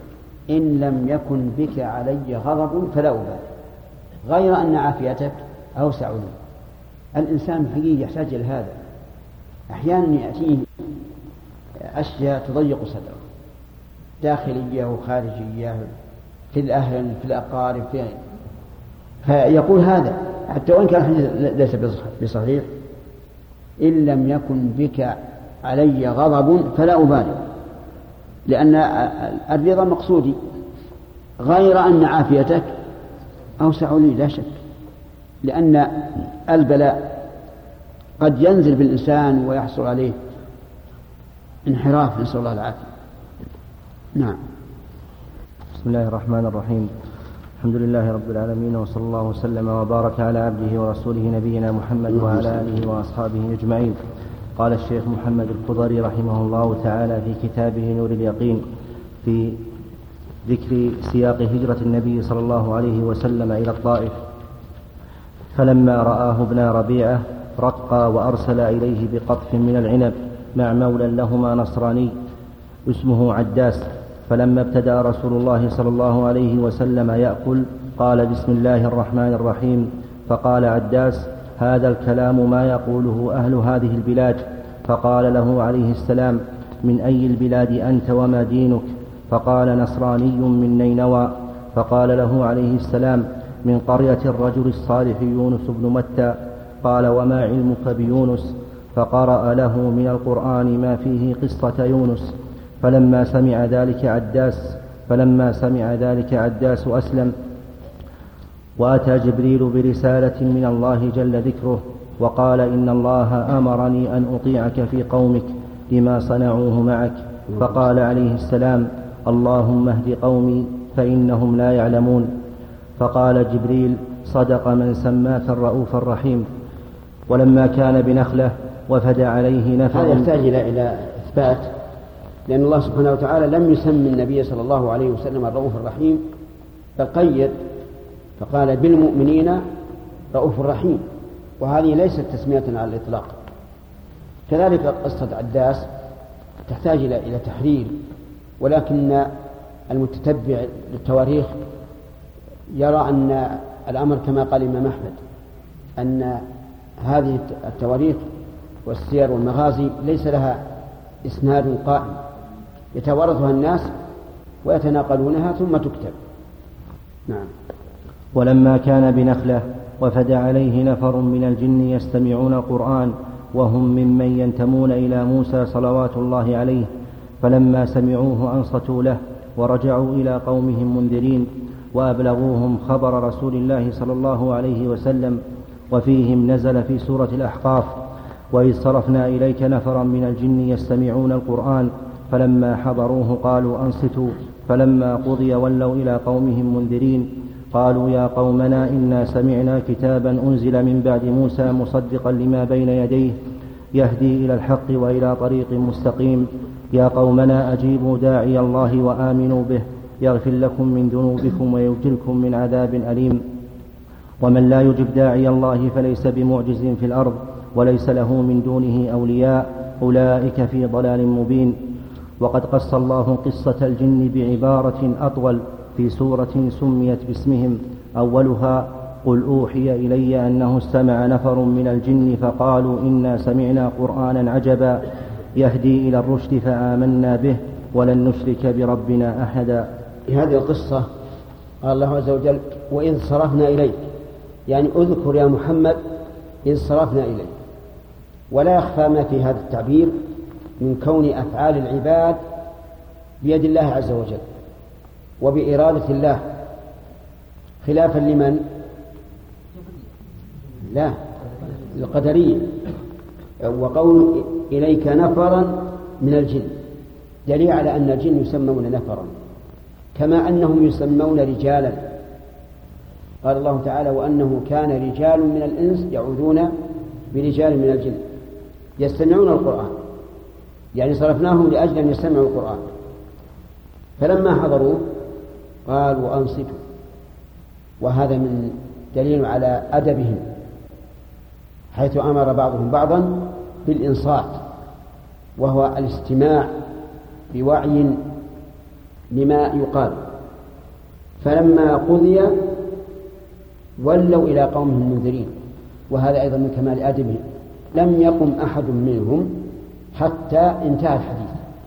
إن لم يكن بك علي غضب فلا أبالي غير أن عافيتك أوسع لي. الإنسان حقيقي يحتاج إلى هذا. أحيانا يأتيه أشياء تضيق صدره، داخلية وخارجية، في الأهل في الأقارب فيقول هذا حتى وإن كان الحديث ليس بصحيح: إن لم يكن بك علي غضب فلا أبالي، لأن الرضا مقصودي، غير أن عافيتك أوسع لي لا شك، لأن البلاء قد ينزل بالإنسان ويحصل عليه انحراف، نسأل الله العافية. نعم. بسم الله الرحمن الرحيم. الحمد لله رب العالمين، وصلى الله وسلم وبارك على عبده ورسوله نبينا محمد وعلى آله وأصحابه أجمعين. قال الشيخ محمد الخضري رحمه الله تعالى في كتابه نور اليقين في ذكر سياق هجرة النبي صلى الله عليه وسلم إلى الطائف: فلما رآه ابن ربيعة رقى وأرسل إليه بقطف من العنب مع مولى لهما نصراني اسمه عداس. فلما ابتدأ رسول الله صلى الله عليه وسلم يأكل قال: بسم الله الرحمن الرحيم. فقال عداس: هذا الكلام ما يقوله أهل هذه البلاد. فقال له عليه السلام: من أي البلاد أنت وما دينك؟ فقال: نصراني من نينوى. فقال له عليه السلام: من قرية الرجل الصالح يونس بن متى. قال: وما علمك بيونس؟ فقرأ له من القرآن ما فيه قصة يونس. فلما سمع ذلك عداس أسلم، وأتى جبريل برسالة من الله جل ذكره وقال: إن الله أمرني أن أطيعك في قومك لما صنعوه معك. فقال عليه السلام: اللهم اهد قومي فإنهم لا يعلمون. فقال جبريل: صدق من سماك الرؤوف الرحيم. ولما كان بنخلة وفد عليه نفر. هذا يحتاج إلى إثبات، لأن الله سبحانه وتعالى لم يسمي النبي صلى الله عليه وسلم الرؤوف الرحيم، بل قيد فقال: بالمؤمنين رؤوف رحيم، وهذه ليست تسمية على الإطلاق. كذلك قصة عداس تحتاج إلى تحرير، ولكن المتتبع للتواريخ يرى أن الأمر كما قال الإمام أحمد، أن هذه التواريخ والسير والمغازي ليس لها إسناد قائم يتوارثها الناس ويتناقلونها ثم تكتب. نعم. ولما كان بنخلة وفد عليه نفر من الجن يستمعون القرآن وهم ممن ينتمون إلى موسى صلوات الله عليه، فلما سمعوه أنصتوا له ورجعوا إلى قومهم منذرين وأبلغوهم خبر رسول الله صلى الله عليه وسلم. وفيهم نزل في سورة الأحقاف: وإذ صرفنا إليك نفرا من الجن يستمعون القرآن فلما حضروه قالوا أنصتوا فلما قضي ولوا إلى قومهم منذرين قالوا يا قومنا إنا سمعنا كتابا أنزل من بعد موسى مصدقا لما بين يديه يهدي إلى الحق وإلى طريق مستقيم يا قومنا أجيبوا داعي الله وآمنوا به يغفر لكم من ذنوبكم ويجركم من عذاب أليم. ومن لا يجب داعي الله فليس بمعجز في الأرض وليس له من دونه أولياء أولئك في ضلال مبين. وقد قص الله قصة الجن بعبارة أطول في سورة سميت باسمهم أولها قل أوحي إلي أنه استمع نفر من الجن فقالوا إنا سمعنا قرآنا عجبا يهدي إلى الرشد فآمنا به ولن نشرك بربنا أحدا. هذه القصة قال الله عز وجل وإذ صرفنا إليك، يعني أذكر يا محمد إذ صرفنا إليك. ولا يخفى ما في هذا التعبير من كون أفعال العباد بيد الله عز وجل وبإرادة الله، خلافا لمن؟ لا، القدرية. وقول إليك نفرا من الجن دليل على أن الجن يسمون نفرا كما أنهم يسمون رجالا. قال الله تعالى وأنه كان رجال من الإنس يعوذون برجال من الجن يستمعون القرآن، يعني صرفناهم لأجل أن يستمعوا القرآن. فلما حضروه قالوا أنصتوا، وهذا من دليل على أدبهم حيث أمر بعضهم بعضا بالإنصات، وهو الاستماع بوعي لما يقال فلما قضي ولوا إلى قومهم منذرين. وهذا أيضا من كمال أدبهم، لم يقم أحد منهم حتى انتهى الحديث.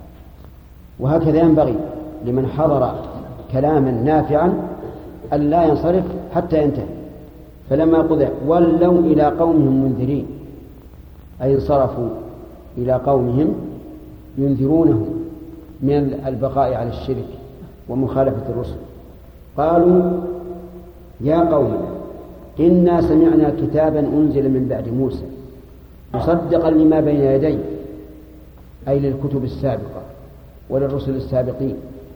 وهكذا ينبغي لمن حضر كلاما نافعا أن لا ينصرف حتى ينتهي. فلما قضي ولوا إلى قومهم منذرين، أي انصرفوا إلى قومهم ينذرونهم من البقاء على الشرك ومخالفة الرسل. قالوا يا قومنا إنا سمعنا كتابا أنزل من بعد موسى مصدقا لما بين يديه، أي للكتب السابقة وللرسل السابقين.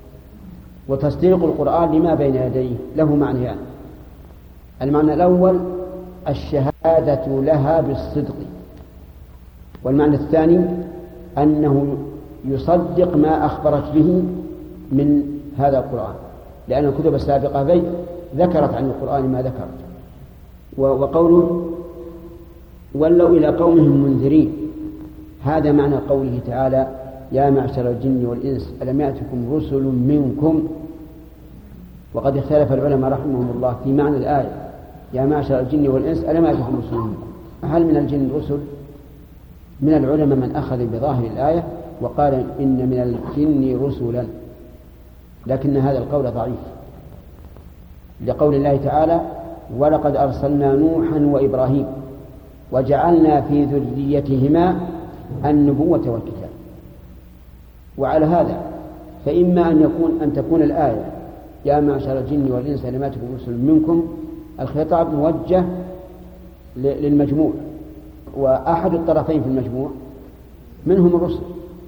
وتصديق القرآن لما بين يديه له معنيان. يعني المعنى الأول الشهادة لها بالصدق، والمعنى الثاني أنه يصدق ما أخبرت به من هذا القرآن، لأن الكتب السابقة ذكرت عن القرآن ما ذكرت. وقوله ولوا إلى قومهم منذرين، هذا معنى قوله تعالى يا معشر الجن والإنس ألم يأتكم رسل منكم. وقد اختلف العلماء رحمهم الله في معنى الآية يا معشر الجن والإنس ألم يأتكم رسل منكم، هل من الجن رسل؟ من العلماء من أخذ بظاهر الآية وقال إن من الجن رسلا، لكن هذا القول ضعيف، لقول الله تعالى ولقد أرسلنا نوحا وإبراهيم وجعلنا في ذريتهما النبوة والكتاب. وعلى هذا فإما أن تكون الآية يا معشر الجن والإنس ألم يأتكم رسل منكم، الخطاب موجه للمجموع، وأحد الطرفين في المجموع منهم الرسل،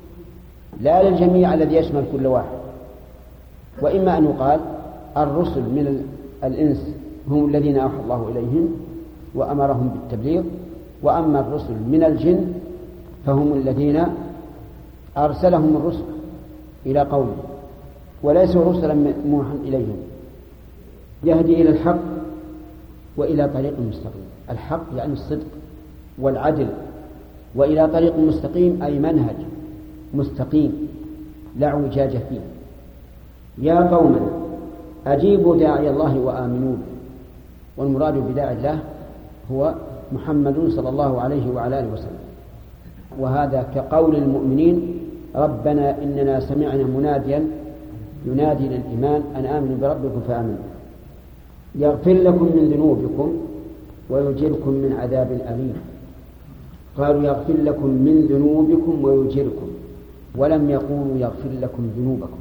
لا للجميع الذي يشمل كل واحد. وإما أن يقال الرسل من الإنس هم الذين أوحى الله إليهم وأمرهم بالتبليغ، وأما الرسل من الجن فهم الذين أرسلهم الرسل إلى قومه، وليسوا رسلا موحى إليهم. يهدي إلى الحق وإلى طريق مستقيم. الحق يعني الصدق والعدل، وإلى طريق مستقيم أي منهج مستقيم لا اعوجاج فيه. يا قومنا أجيبوا داعي الله وآمنوا به. والمراد بداعي الله هو محمد صلى الله عليه وعلى آله وسلم. وهذا كقول المؤمنين ربنا إننا سمعنا مناديا ينادي للإيمان أن آمنوا بربكم فآمنوا يغفر لكم من ذنوبكم ويجركم من عذاب أليم. قالوا يغفر لكم من ذنوبكم ويجركم، ولم يقولوا يغفر لكم ذنوبكم،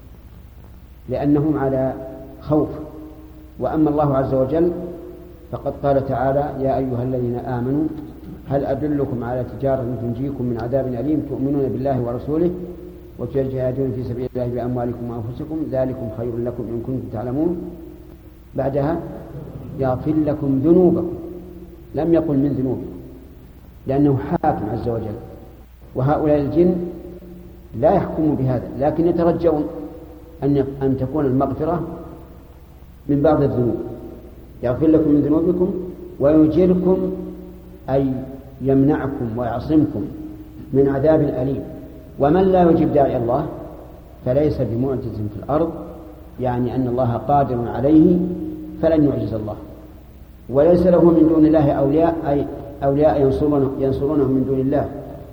لأنهم على خوف. وأما الله عز وجل فقد قال تعالى يا أيها الذين آمنوا هل أدلكم على تجارة تنجيكم من عذاب أليم تؤمنون بالله ورسوله وتجاهدون في سبيل الله بأموالكم وأنفسكم ذلكم خير لكم إن كنتم تعلمون. بعدها يغفر لكم ذنوبكم، لم يقل من ذنوبكم، لأنه حاكم عز وجل. وهؤلاء الجن لا يحكموا بهذا، لكن يترجون أن تكون المغفرة من بعض الذنوب. يغفر لكم من ذنوبكم ويجركم أي يمنعكم ويعصمكم من عذاب أليم. ومن لا يجيب داعي الله فليس بمعجز في الأرض، يعني أن الله قادر عليه فلن يعجز الله. وليس له من دون الله أولياء، أي أولياء ينصرونه من دون الله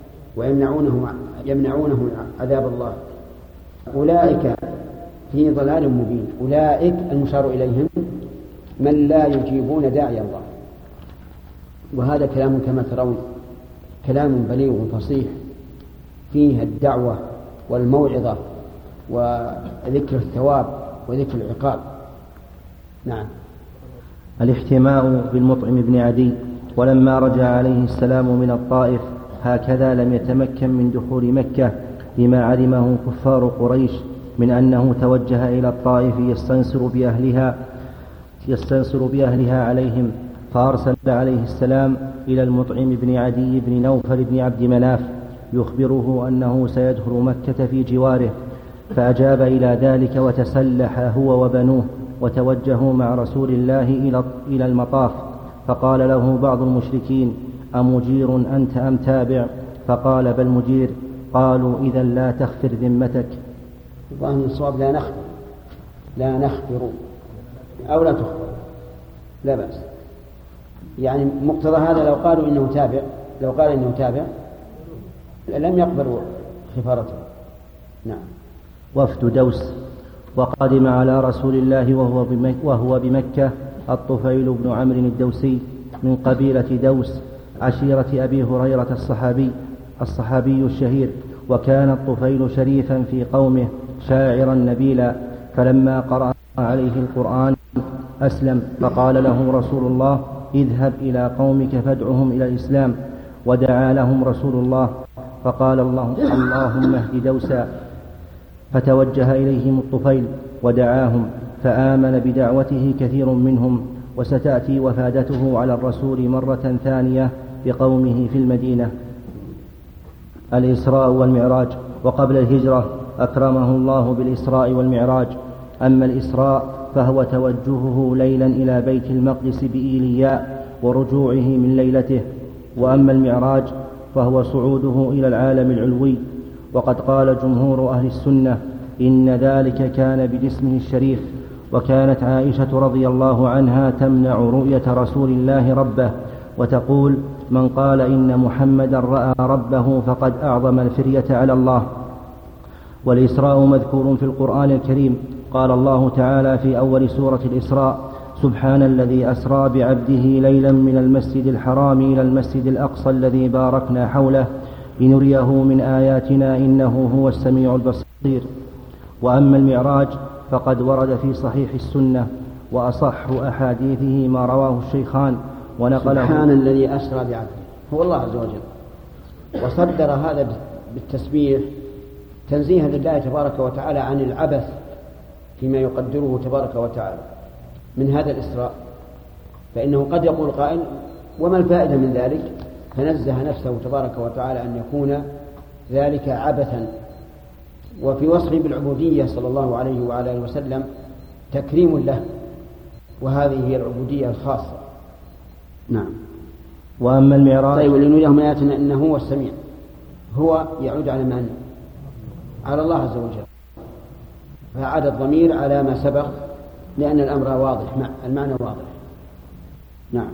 ويمنعونه عذاب الله. أولئك في ضلال مبين. أولئك المشار إليهم من لا يجيبون داعي الله. وهذا كلام كما ترون كلام بليغ فصيح فيه الدعوة والموعظة وذكر الثواب وذكر العقاب. نعم. الاحتماء بالمطعم بن عدي. ولما رجع عليه السلام من الطائف هكذا لم يتمكن من دخول مكة لما علمه كفار قريش من أنه توجه إلى الطائف يستنصر بأهلها عليهم، فأرسل عليه السلام إلى المطعم بن عدي بن نوفل بن عبد مناف يخبره أنه سيدخل مكة في جواره، فأجاب إلى ذلك وتسلح هو وبنوه وتوجهوا مع رسول الله إلى المطاف. فقال له بعض المشركين أمجير أنت أم تابع؟ فقال بل مجير. قالوا إذا لا تخفر ذمتك. الظاهر الصواب لا نخبر، أو لا تخبر لا بأس. يعني مقتضى هذا لو قالوا إنه تابع، لو قال إنه تابع لم يقبلوا خفارته. نعم. وفد دوس. وقدم على رسول الله وهو بمكة الطفيل بن عمرو الدوسي من قبيلة دوس عشيرة أبي هريرة الصحابي الشهير، وكان الطفيل شريفا في قومه شاعرا نبيلا، فلما قرأ عليه القرآن أسلم، فقال له رسول الله: اذهب إلى قومك فادعهم إلى الإسلام. ودعا لهم رسول الله، فقال اللهم اهد دوسا، فتوجه إليهم الطفيل ودعاهم، فآمن بدعوته كثير منهم، وستأتي وفادته على الرسول مرة ثانية بقومه في المدينة. الإسراء والمعراج. وقبل الهجرة أكرمه الله بالإسراء والمعراج. أما الإسراء فهو توجهه ليلا إلى بيت المقدس بإيلياء ورجوعه من ليلته، وأما المعراج فهو صعوده إلى العالم العلوي. وقد قال جمهور أهل السنة إن ذلك كان بجسمه الشريف. وكانت عائشة رضي الله عنها تمنع رؤية رسول الله ربه، وتقول: من قال إن محمدا رأى ربه فقد أعظم الفرية على الله. والإسراء مذكور في القرآن الكريم، قال الله تعالى في أول سورة الإسراء: سبحان الذي أسرى بعبده ليلا من المسجد الحرام إلى المسجد الأقصى الذي باركنا حوله لنريه من آياتنا إنه هو السميع البصير. وأما المعراج فقد ورد في صحيح السنة، وأصح أحاديثه ما رواه الشيخان ونقله. سبحان الذي أسرى بعبده هو الله عز وجل، وصدر هذا بالتسبيح تنزيها لله تبارك وتعالى عن العبث فيما يقدره تبارك وتعالى من هذا الإسراء. فإنه قد يقول قائل: وما الفائدة من ذلك؟ فنزه نفسه تبارك وتعالى أن يكون ذلك عبثا. وفي وصفه بالعبودية صلى الله عليه وعلى آله وسلم تكريم له، وهذه هي العبودية الخاصة. نعم. وأما المعراج طيب، ولنريهم آياتنا إنه هو السميع، هو يعود على من؟ على الله عز وجل، فعاد الضمير على ما سبق لأن الأمر واضح، المعنى واضح. نعم.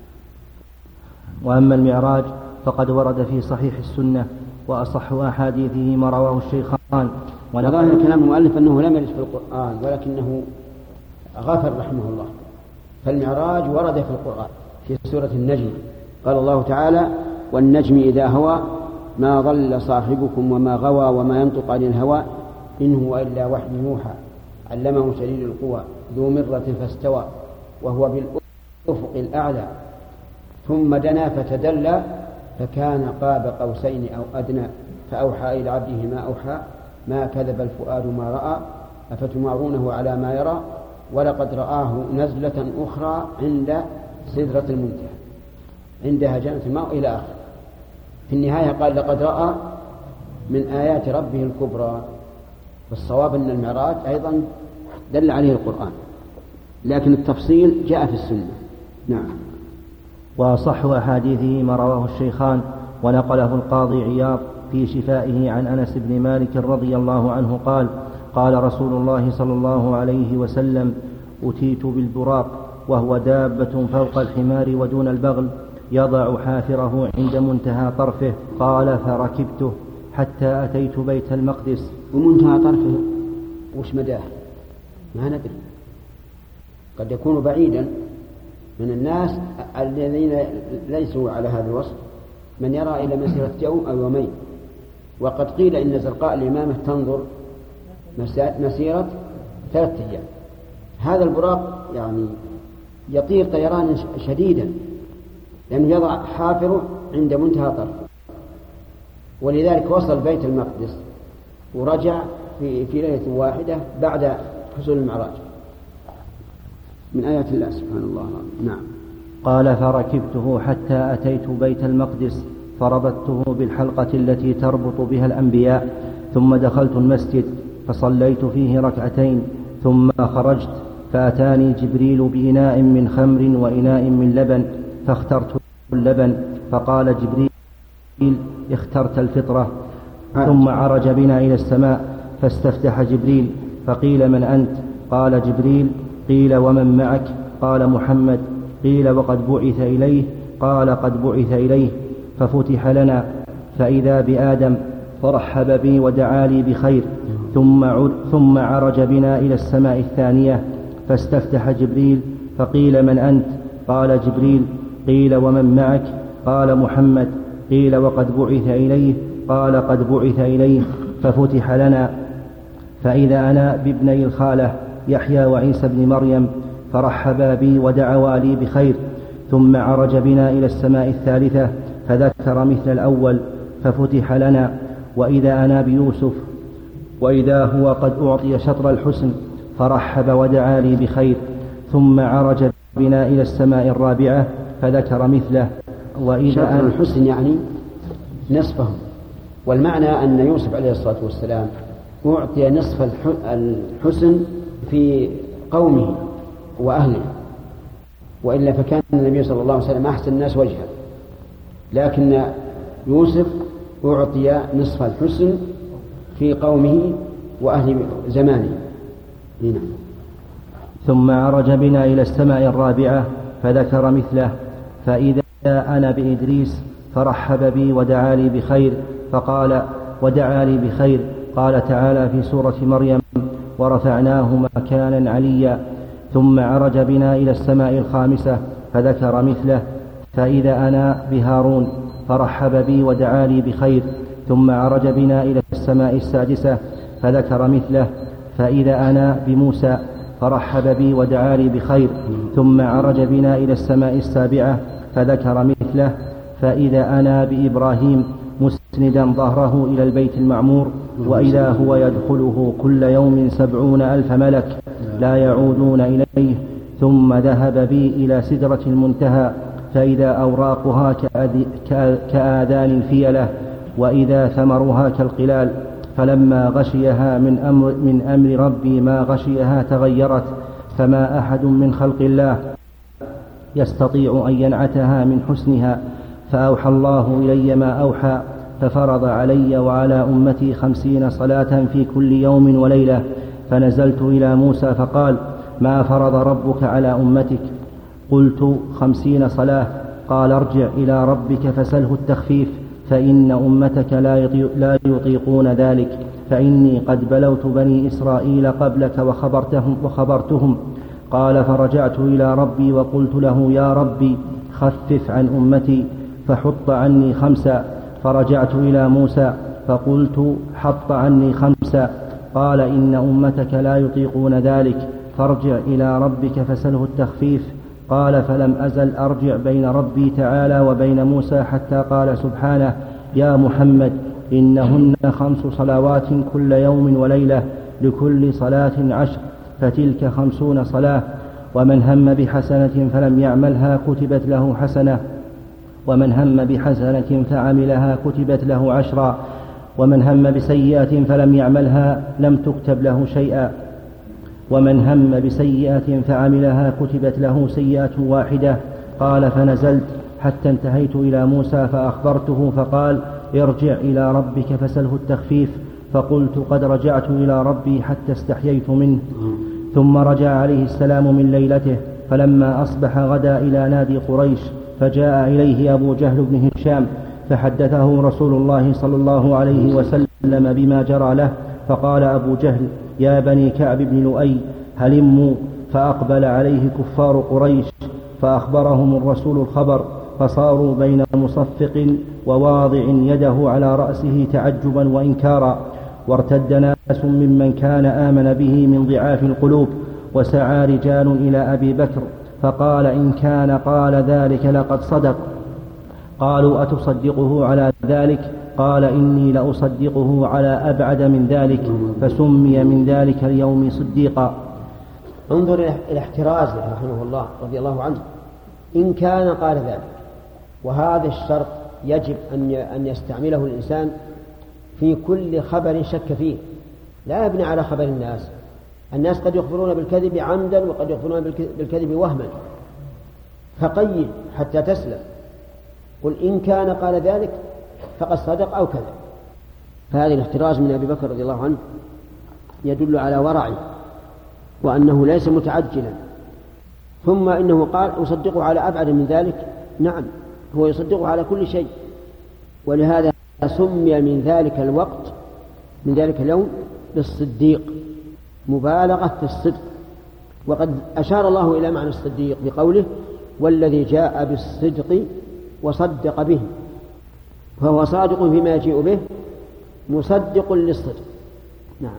وأما المعراج فقد ورد في صحيح السنة، وأصح أحاديثه ما رواه الشيخان. وظاهر كلام المؤلف أنه لم يرد في القرآن ولكنه غفر رحمه الله. فالمعراج ورد في القرآن في سورة النجم، قال الله تعالى: والنجم إذا هوى ما ضل صاحبكم وما غوى وما ينطق عن الهوى إن هو إلا وحي يوحى علمه شديد القوى ذو مرة فاستوى وهو بالأفق الأعلى ثم دنا فتدلى فكان قاب قوسين أو أدنى فأوحى إلى عبده ما أوحى ما كذب الفؤاد ما رأى أفتمارونه على ما يرى ولقد رآه نزلة أخرى عند سدرة المنتهى عندها جنة الماء إلى آخر. في النهاية قال: لقد رأى من آيات ربه الكبرى. والصواب أن المعراج أيضا دل عليه القرآن، لكن التفصيل جاء في السنة. نعم. وأصح أحاديثه ما رواه الشيخان ونقله القاضي عياض في شفائه عن أنس بن مالك رضي الله عنه قال: قال رسول الله صلى الله عليه وسلم: أتيت بالبراق وهو دابة فوق الحمار ودون البغل يضع حافره عند منتهى طرفه. قال: فركبته حتى أتيت بيت المقدس. ومنتهى طرفه وش مداه؟ ما ندري، قد يكون بعيدا من الناس الذين ليسوا على هذا الوصف، من يرى إلى مسيرة يوم أو يومين. وقد قيل إن زرقاء الإمامة تنظر مسيرة 3 أيام. هذا البراق يعني يطير طيران شديدا لأنه يضع حافره عند منتهى طرفه، ولذلك وصل بيت المقدس ورجع في ليلة واحدة بعد حصول المعراج من آيات الله سبحانه الله. نعم. قال: فركبته حتى أتيت بيت المقدس فربطته بالحلقة التي تربط بها الأنبياء، ثم دخلت المسجد فصليت فيه 2 ركعتين، ثم خرجت فأتاني جبريل بإناء من خمر وإناء من لبن فاخترت اللبن، فقال جبريل: اخترت الفطرة. ثم عرج بنا إلى السماء فاستفتح جبريل فقيل: من أنت؟ قال جبريل: قيل ومن معك؟ قال محمد. قيل وقد بعث إليه؟ قال قد بعث إليه. ففتح لنا فإذا بآدم فرحب بي ودعا لي بخير، ثم عرج بنا إلى السماء الثانية فاستفتح جبريل فقيل من أنت؟ قال جبريل. قيل ومن معك؟ قال محمد. قيل وقد بعث إليه؟ قال قد بعث إليه. ففتح لنا فإذا أنا بابني الخالة يحيى وعيسى بن مريم فرحبا بي ودعوا لي بخير، ثم عرج بنا إلى السماء الثالثة فذكر مثل الأول ففتح لنا وإذا أنا بيوسف وإذا هو قد أعطي شطر الحسن فرحب ودعا لي بخير، ثم عرج بنا إلى السماء الرابعة فذكر مثله. وإذا شطر الحسن يعني نصفه، والمعنى أن يوسف عليه الصلاة والسلام أعطي نصف الحسن في قومه وأهله، وإلا فكان النبي صلى الله عليه وسلم أحسن الناس وجها، لكن يوسف أعطي نصف الحسن في قومه وأهل زمانه. هنا. ثم عرج بنا إلى السماء الرابعة فذكر مثله فإذا أنا بإدريس فرحب بي ودعا لي بخير، فقال ودعا لي بخير. قال تعالى في سورة مريم ورفعناه مكانا عليا. ثم عرج بنا إلى السماء الخامسة فذكر مثله فإذا أنا بهارون فرحب بي ودعا لي بخير. ثم عرج بنا إلى السماء السادسة فذكر مثله فإذا أنا بموسى فرحب بي ودعا لي بخير. ثم عرج بنا إلى السماء السابعة فذكر مثله فإذا أنا بإبراهيم مسندا ظهره إلى البيت المعمور وإذا هو يدخله كل يوم 70,000 ملك لا يعودون إليه. ثم ذهب بي إلى سدرة المنتهى فإذا أوراقها كآذان الفيلة وإذا ثمرها كالقلال، فلما غشيها من أمر ربي ما غشيها تغيرت، فما أحد من خلق الله يستطيع أن ينعتها من حسنها. فأوحى الله إلي ما أوحى، ففرض علي وعلى أمتي 50 صلاة في كل يوم وليلة. فنزلت إلى موسى فقال ما فرض ربك على أمتك؟ قلت 50 صلاة. قال ارجع إلى ربك فسله التخفيف فإن أمتك لا يطيقون ذلك، فإني قد بلوت بني إسرائيل قبلك وخبرتهم. قال فرجعت إلى ربي وقلت له يا ربي خفف عن أمتي فحط عني 5. فرجعت إلى موسى فقلت حط عني 5. قال إن أمتك لا يطيقون ذلك فارجع إلى ربك فسله التخفيف. قال فلم أزل أرجع بين ربي تعالى وبين موسى حتى قال سبحانه يا محمد إنهن 5 صلوات كل يوم وليلة لكل صلاة 10، فتلك 50 صلاة. ومن هم بحسنة فلم يعملها كتبت له حسنة، ومن هم بحسنة فعملها كتبت له 10، ومن هم بسيئة فلم يعملها لم تكتب له شيئا، ومن هم بسيئة فعملها كتبت له سيئة واحدة. قال فنزلت حتى انتهيت إلى موسى فأخبرته فقال ارجع إلى ربك فسله التخفيف. فقلت قد رجعت إلى ربي حتى استحييت منه. ثم رجع عليه السلام من ليلته، فلما أصبح غدا إلى نادي قريش، فجاء إليه أبو جهل بن هشام فحدثه رسول الله صلى الله عليه وسلم بما جرى له. فقال أبو جهل يا بني كعب بن لؤي هلموا. فأقبل عليه كفار قريش فأخبرهم الرسول الخبر، فصاروا بين مصفق وواضع يده على رأسه تعجبا وإنكارا. وارتد ناس ممن كان آمن به من ضعاف القلوب، وسعى رجال إلى أبي بكر فقال إن كان قال ذلك لقد صدق. قالوا أتصدقه على ذلك؟ قال إني لأصدقه على أبعد من ذلك، فسمي من ذلك اليوم صديقا. انظر إلى احترازه رحمه الله رضي الله عنه، إن كان قال ذلك، وهذا الشرط يجب أن يستعمله الإنسان في كل خبر شك فيه، لا يبني على خبر الناس. الناس قد يخبرون بالكذب عمدا وقد يخبرون بالكذب وهما، فقيد حتى تسلم. قل إن كان قال ذلك فقد صدق أو كذب. فهذا الاحتراز من أبي بكر رضي الله عنه يدل على ورعه وأنه ليس متعجلا. ثم إنه قال أصدقه على أبعد من ذلك. نعم، هو يصدقه على كل شيء، ولهذا سمي من ذلك الوقت من ذلك اليوم بالصديق، مبالغة في الصدق. وقد أشار الله إلى معنى الصديق بقوله والذي جاء بالصدق وصدق به، فهو صادق فيما يجيء به مصدق للصدق. نعم.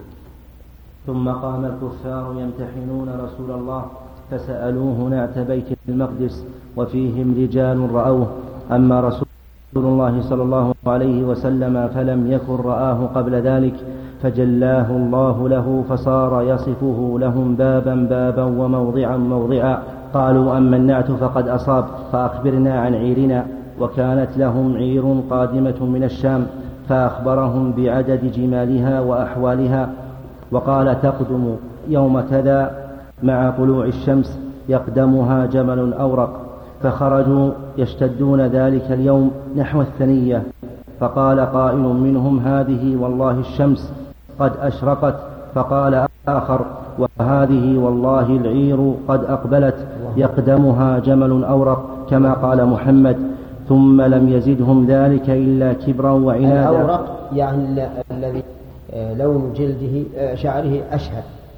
ثم قام الكفار يمتحنون رسول الله فسألوه نعت بيت المقدس وفيهم رجال رأوه، أما رسول الله صلى الله عليه وسلم فلم يكن رآه قبل ذلك، فجلاه الله له فصار يصفه لهم بابا بابا وموضعا موضعا. قالوا أما النعت فقد أصاب، فأخبرنا عن عيرنا. وكانت لهم عير قادمة من الشام، فأخبرهم بعدد جمالها وأحوالها، وقال تقدم يوم كذا مع طلوع الشمس، يقدمها جمل أورق. فخرجوا يشتدون ذلك اليوم نحو الثنية، فقال قائل منهم هذه والله الشمس قد أشرقت، فقال آخر وهذه والله العير قد أقبلت، يقدمها جمل أورق، كما قال محمد. ثم لم يزدهم ذلك إلا كبرا وعنادا. الأورق يعني الذي لون جلده شعره أشهر،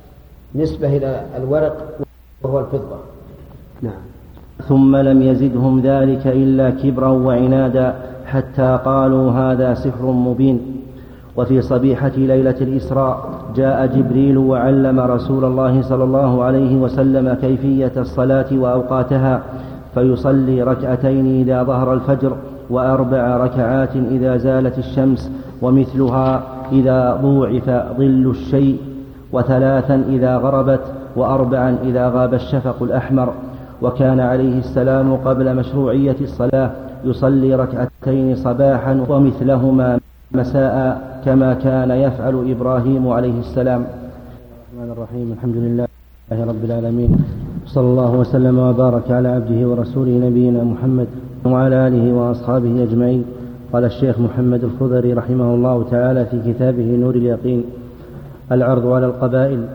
نسبة إلى الورق وهو الفضة. نعم. ثم لم يزدهم ذلك إلا كبرا وعنادا، حتى قالوا هذا سحر مبين. وفي صبيحة ليلة الإسراء جاء جبريل وعلم رسول الله صلى الله عليه وسلم كيفية الصلاة وأوقاتها، فيصلي ركعتين إذا ظهر الفجر، وأربع ركعات إذا زالت الشمس، ومثلها إذا ضوعف ظل الشيء، وثلاثا إذا غربت، وأربعا إذا غاب الشفق الأحمر. وكان عليه السلام قبل مشروعية الصلاة يصلي ركعتين صباحا ومثلهما مساء، كما كان يفعل إبراهيم عليه السلام. الرحمن الرحيم. الحمد لله رب العالمين، صلى الله وسلم وبارك على عبده ورسوله نبينا محمد وعلى آله وأصحابه أجمعين. قال الشيخ محمد الخضري رحمه الله تعالى في كتابه نور اليقين: العرض على القبائل.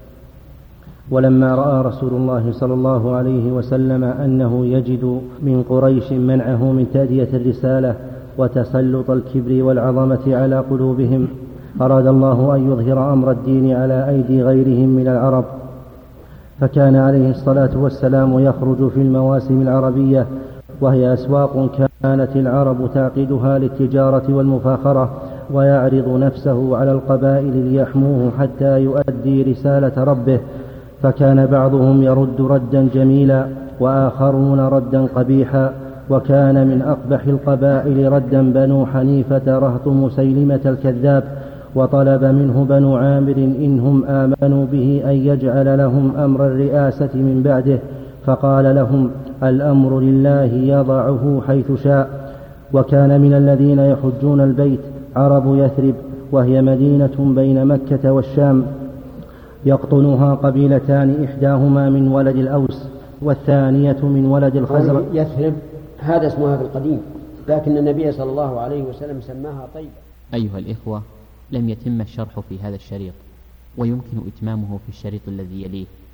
ولما رأى رسول الله صلى الله عليه وسلم أنه يجد من قريش منعه من تأدية الرسالة وتسلط الكبر والعظمة على قلوبهم، أراد الله أن يظهر أمر الدين على أيدي غيرهم من العرب، فكان عليه الصلاة والسلام يخرج في المواسم العربية، وهي أسواق كانت العرب تعقدها للتجارة والمفاخرة، ويعرض نفسه على القبائل ليحموه حتى يؤدي رسالة ربه، فكان بعضهم يرد ردا جميلا وآخرون ردا قبيحا. وكان من أقبح القبائل ردا بنو حنيفة رهط مسيلمة الكذاب، وطلب منه بنو عامر إنهم آمنوا به أن يجعل لهم أمر الرئاسة من بعده، فقال لهم الأمر لله يضعه حيث شاء. وكان من الذين يحجون البيت عرب يثرب، وهي مدينة بين مكة والشام، يقطنها قبيلتان، إحداهما من ولد الأوس والثانية من ولد الخزرج. يثرب هذا اسمها في القديم، لكن النبي صلى الله عليه وسلم سماها طيبة. أيها الإخوة، لم يتم الشرح في هذا الشريط، ويمكن إتمامه في الشريط الذي يليه.